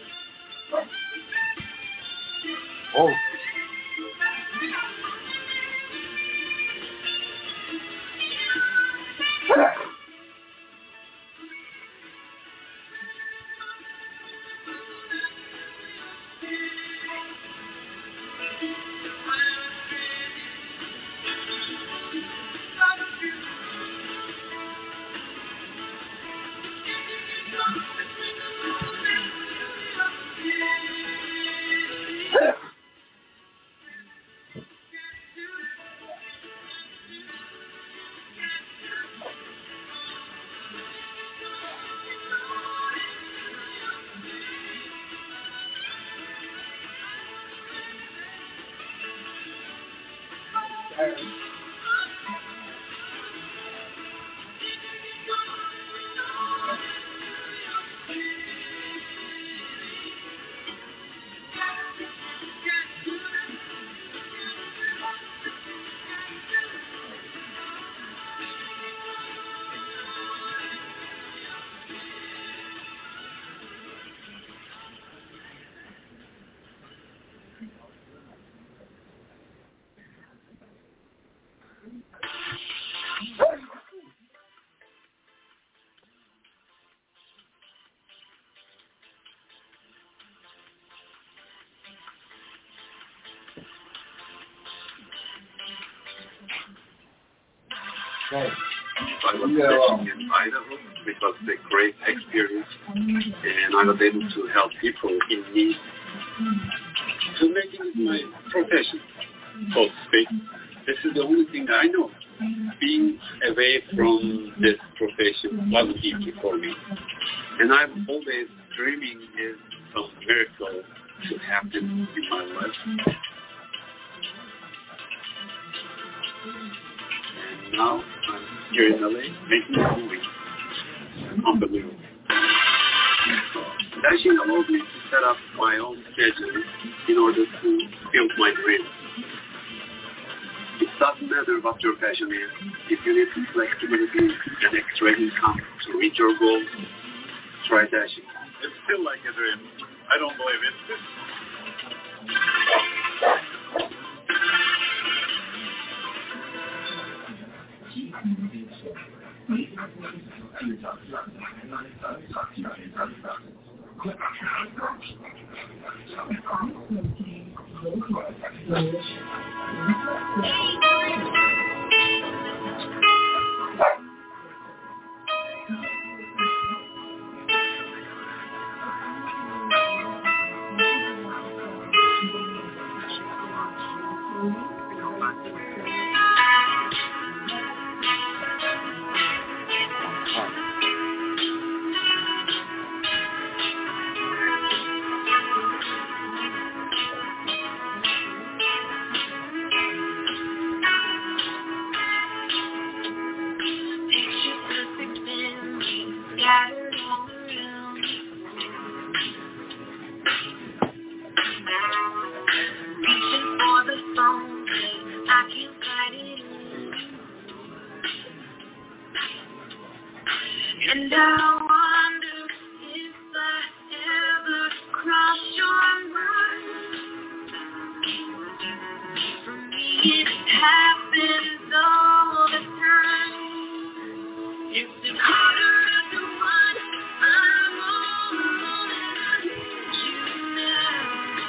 Oh. I was fishing in Idaho. It was a great experience, and I was able to help people in need to making it my profession, so to speak. This is the only thing I know. Being away from this profession was easy for me, and I'm always dreaming is some miracle to happen in my life. And now I'm here in L A making a movie. Unbelievable. Dashing allowed me to set up my own schedule in order to build my dream. It doesn't matter what your passion is. If you need flexibility and extra income to reach your goals, try dashing. It's still like a dream. I don't believe it. And I wonder if I ever cross your mind. For me it happens all the time. It's an order to one. I'm all alone and I need you now.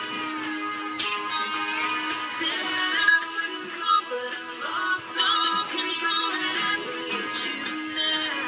Said I wouldn't go, but I lost all control and I need you now.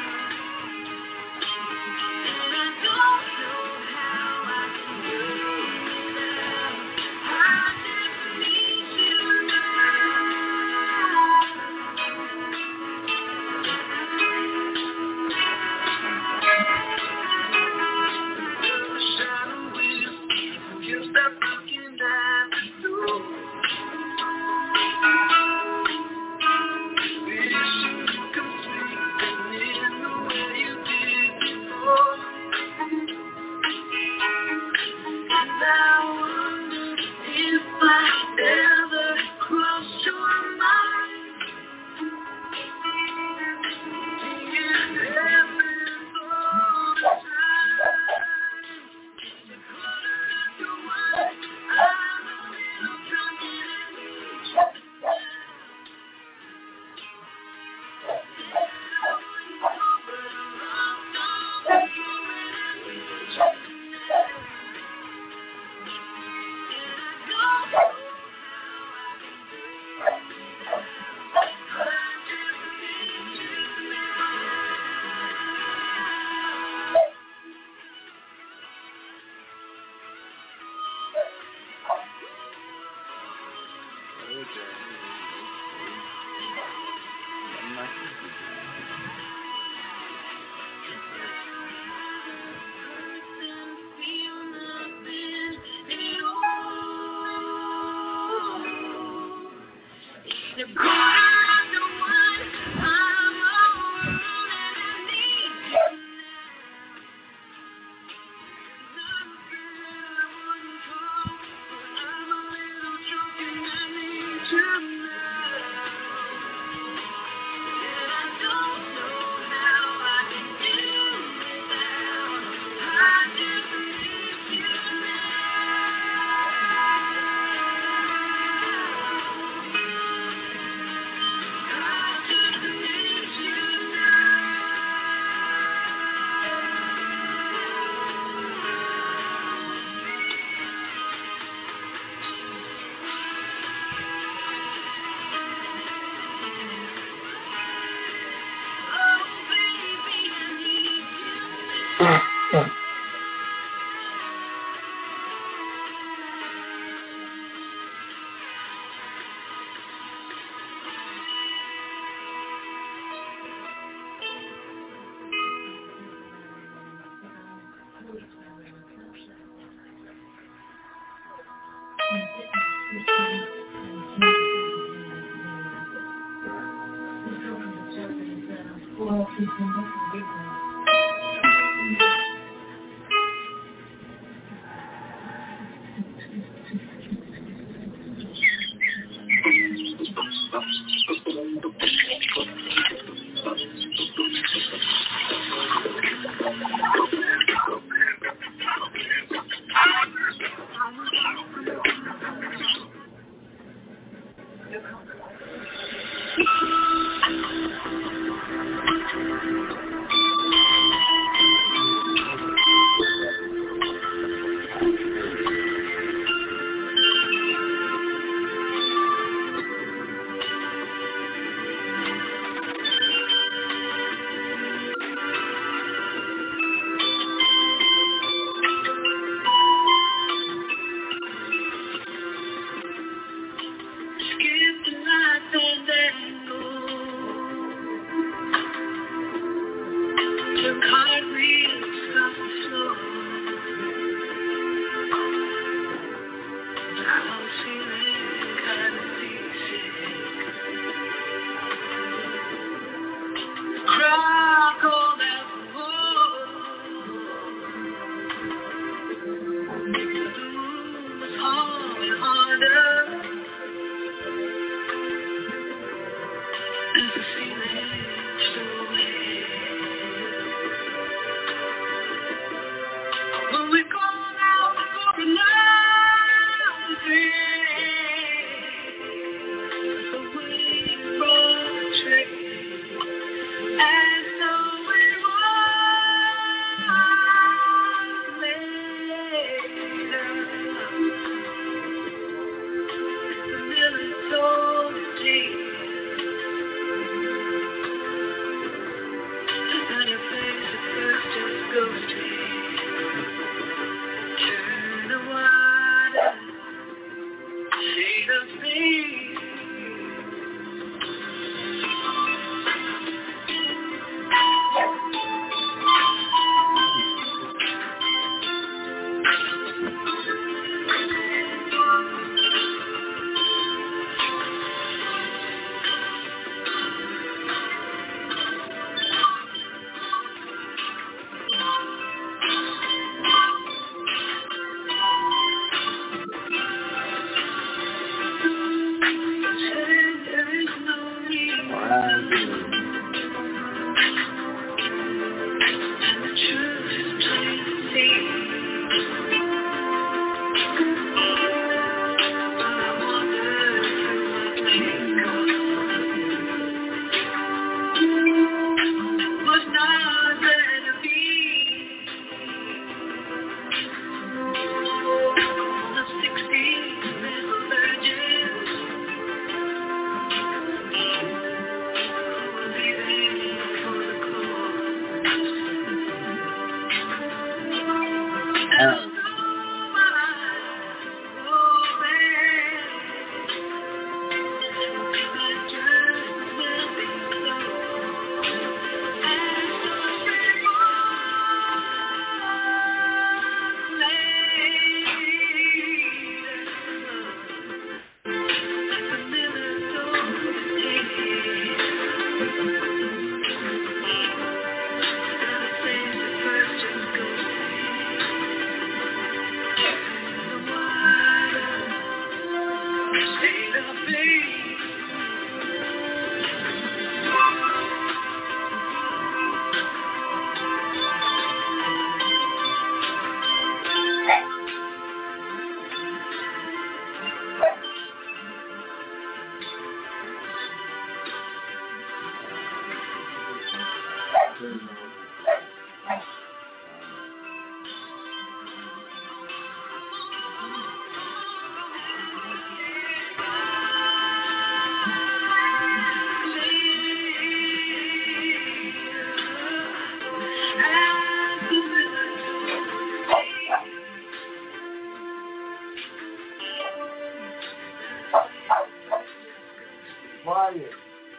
Quiet.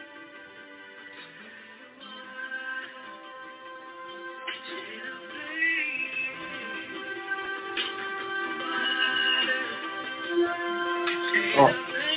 Oh.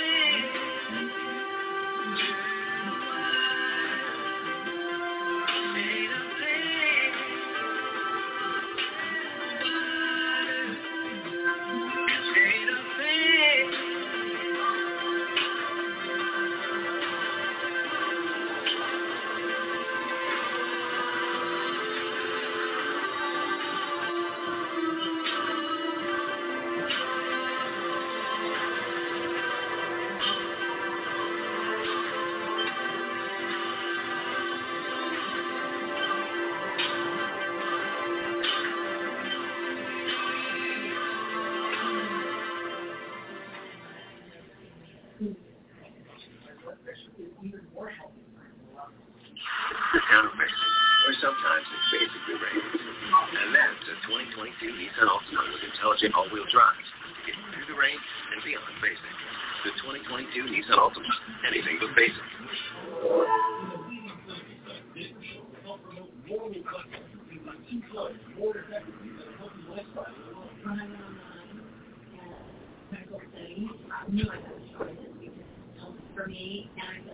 The town of Basic, or sometimes it's basically rain. And that's a twenty twenty-two Nissan Altima with intelligent all-wheel drive to get through the rain and beyond Basic. The twenty twenty-two Nissan Altima, anything but basic. For me, and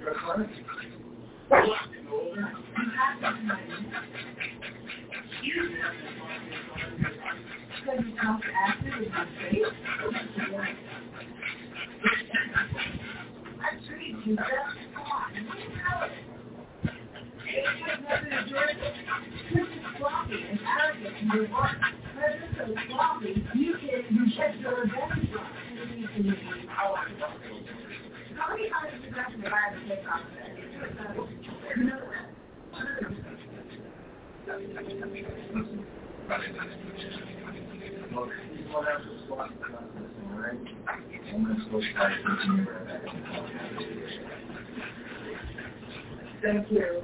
Thank you.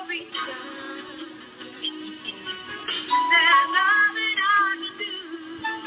There's nothing I can do.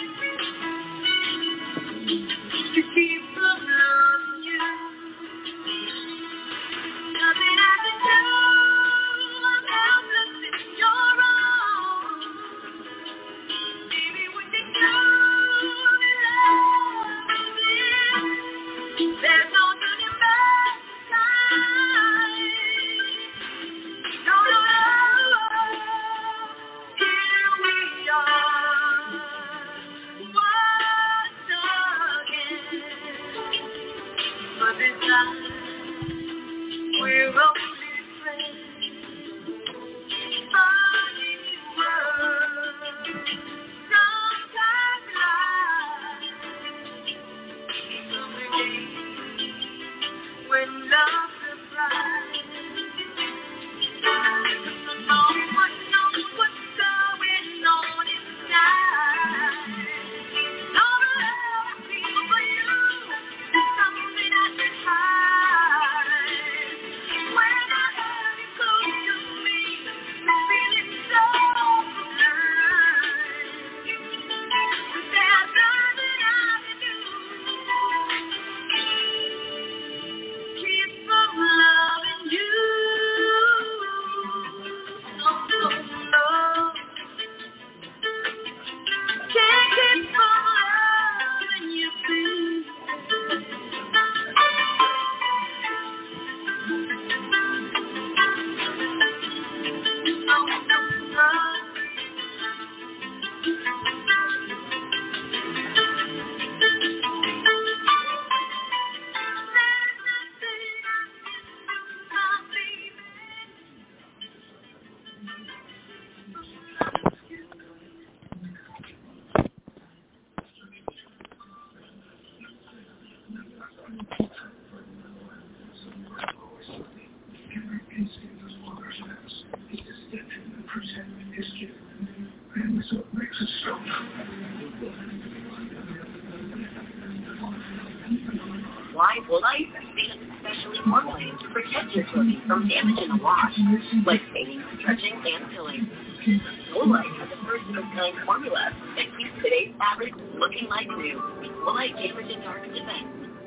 Live life and especially formulated to protect your clothing from damage in the wash, like staining, stretching, and pilling. Woolite has a first-of-its-kind formula that keeps today's fabric looking like new. Woolite Damage and Dark Defense.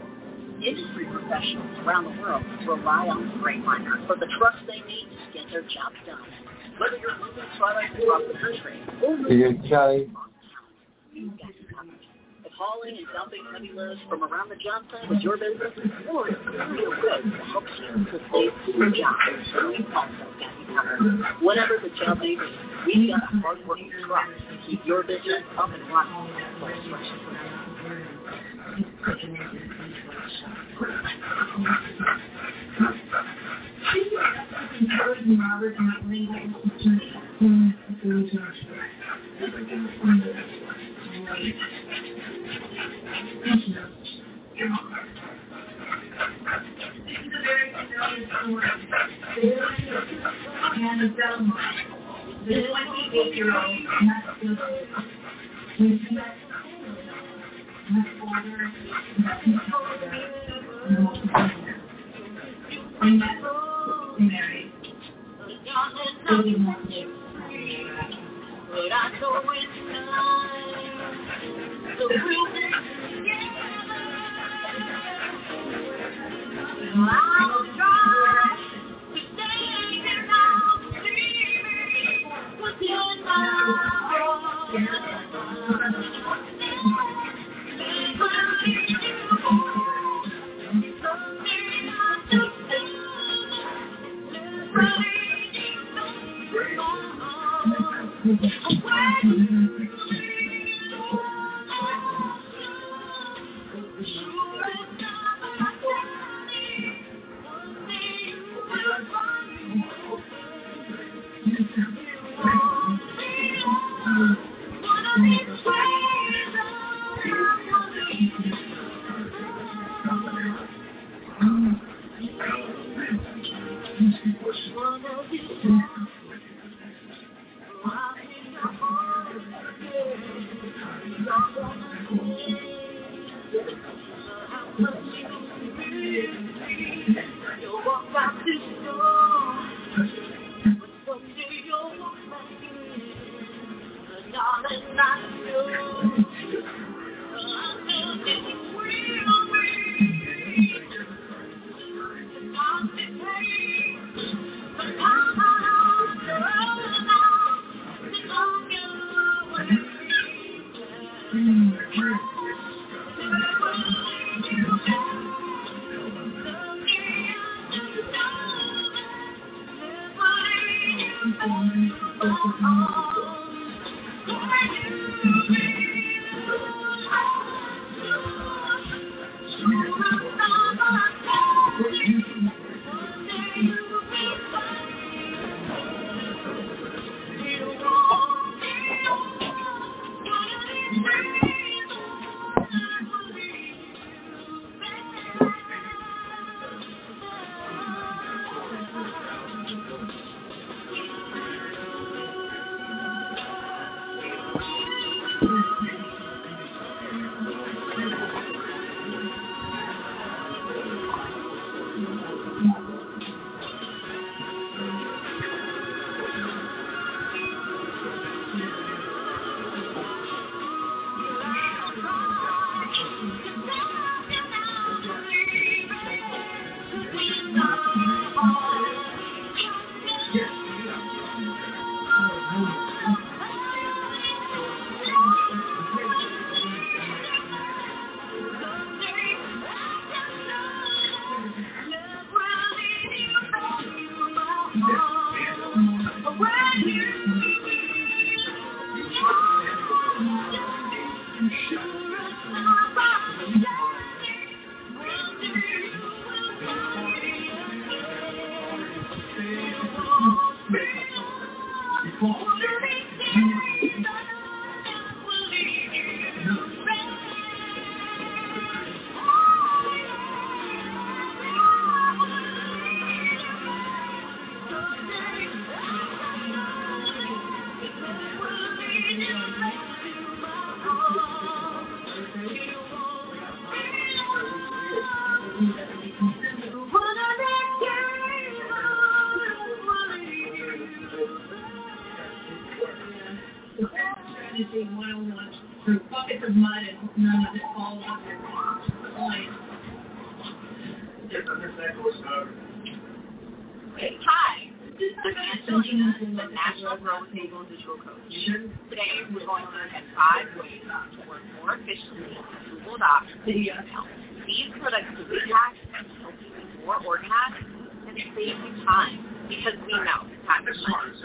Industry professionals around the world rely on Freightliner for the trust they need to get their jobs done. Whether you're moving products across the country or moving you've got it covered. If hauling and dumping heavy loads from around the job site with your business, or if you're good to help you to save your job, we've also got you covered. Whatever the job may be, we've got a hard-working truck to keep your business up and running for instructions. Hi, this is Angelina, the National Growth Table Digital Coach. Today we're going to look at five ways to work more efficiently with Google Docs and email. These productivity hacks help you be more organized and save you time because we know time is short.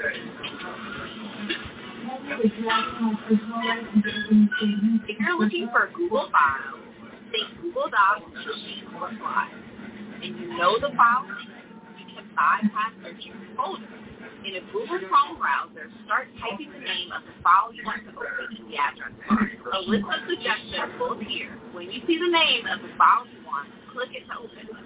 If you're looking for a Google file, think Google Docs, Sheet, or Slide, and you know the file, bypass searching for folders. In a Google Chrome browser, start typing the name of the file you want to open in the address bar. A list of suggestions will appear. When you see the name of the file you want, click it to open it.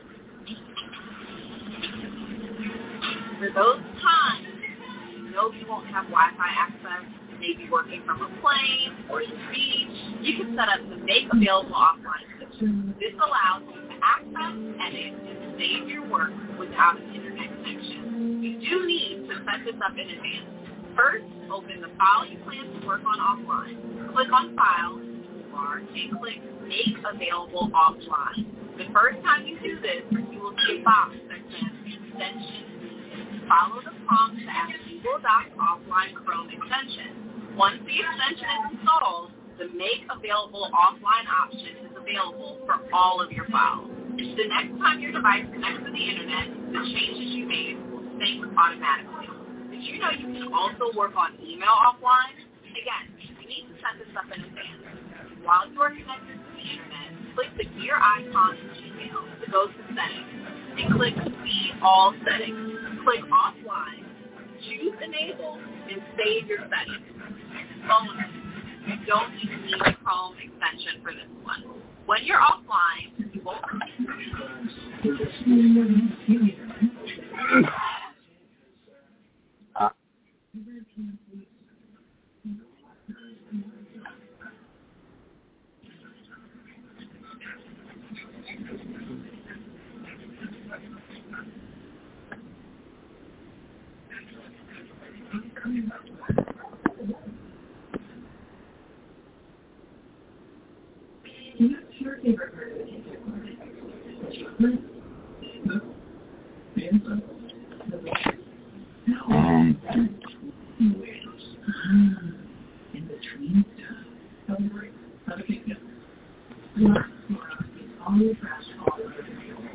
For those times you know you won't have Wi-Fi access, maybe working from a plane or the beach, you can set up the Make Available Offline feature. This allows you to access, edit, and save your work without an internet connection. You do need to set this up in advance. First, open the file you plan to work on offline. Click on File, bar, and click Make Available Offline. The first time you do this, you will see a box that says Extension. Follow the prompt to add Google Docs Offline Chrome extension. Once the extension is installed, the Make Available Offline option is available for all of your files. The next time your device connects to the internet, the changes you made will sync automatically. Did you know you can also work on email offline? Again, you need to set this up in advance. While you are connected to the internet, click the gear icon in Gmail to go to Settings, and click See All Settings. Click Offline, choose Enable, and save your settings. Bonus, you don't even need a Chrome extension for this one. When you're offline, you won't uh. What's your favorite part of the cake? Um, in between stuff. Don't worry. Not a big deal. Lots more of these always fresh all over the table.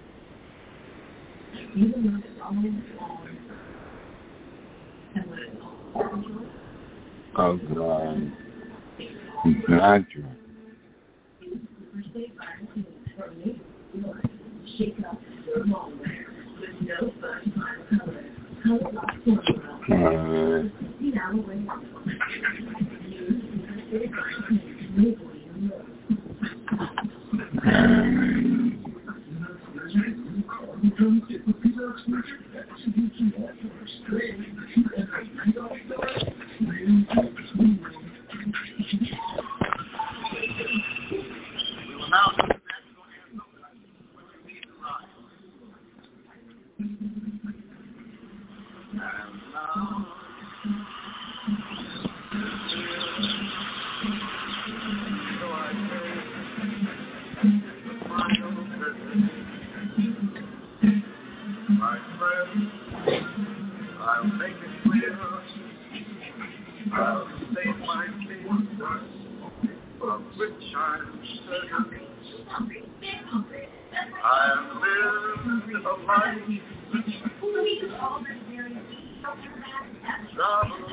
Even though it's always long and when it's all of um, natural. Shake up your long wear with no fun fun color. Color lock formula. Uh, See now away. Use Superstate Fine no volume low. We will now I'll make it clear. I'll state my case first, of which I'm certain. I've lived a life traveled.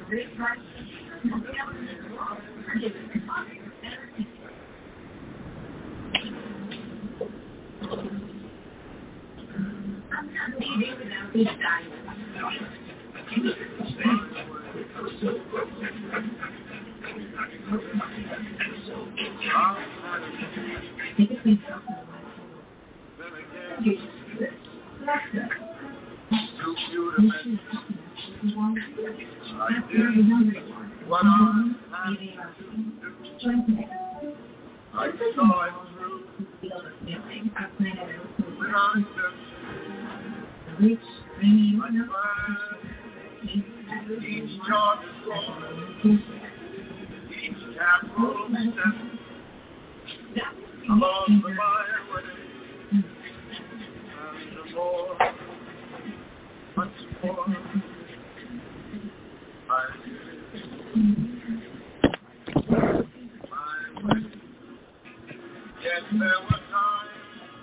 What I had to do, I saw it through. When I just reached my mind, each charge is gone, each careful step along the byway, and the more, much more, I yes, there were times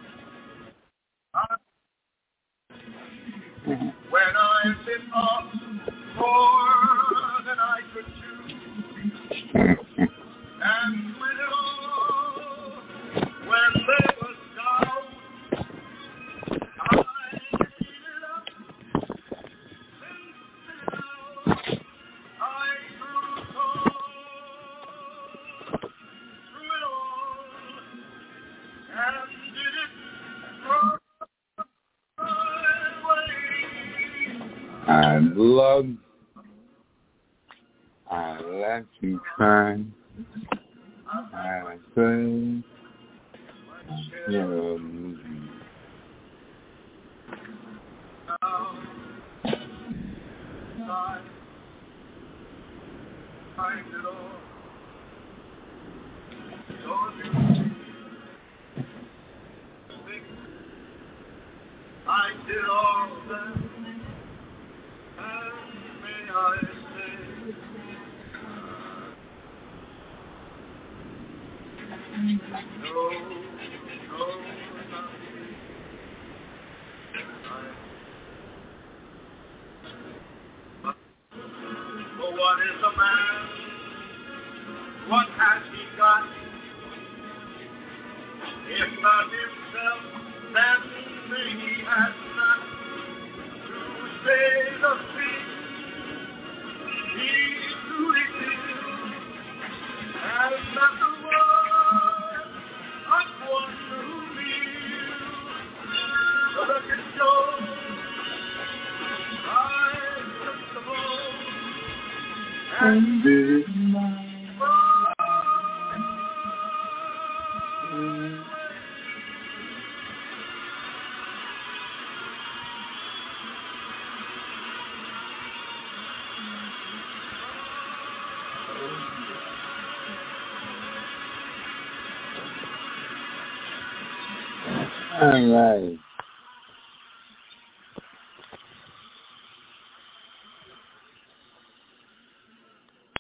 when I bit off more than I could chew, and when it all, when there was doubt, I lit up, then spit out, I grew cold through it all. And did it I love, I let you cry, I say, um, find it all. Don't you think I did all that? And may I say, no, no, not but for what is a man? What has he got? If not himself, then he has not to say the thing he truly feels, and not the word of one who feels, so that it shows my principle and this mine. All right.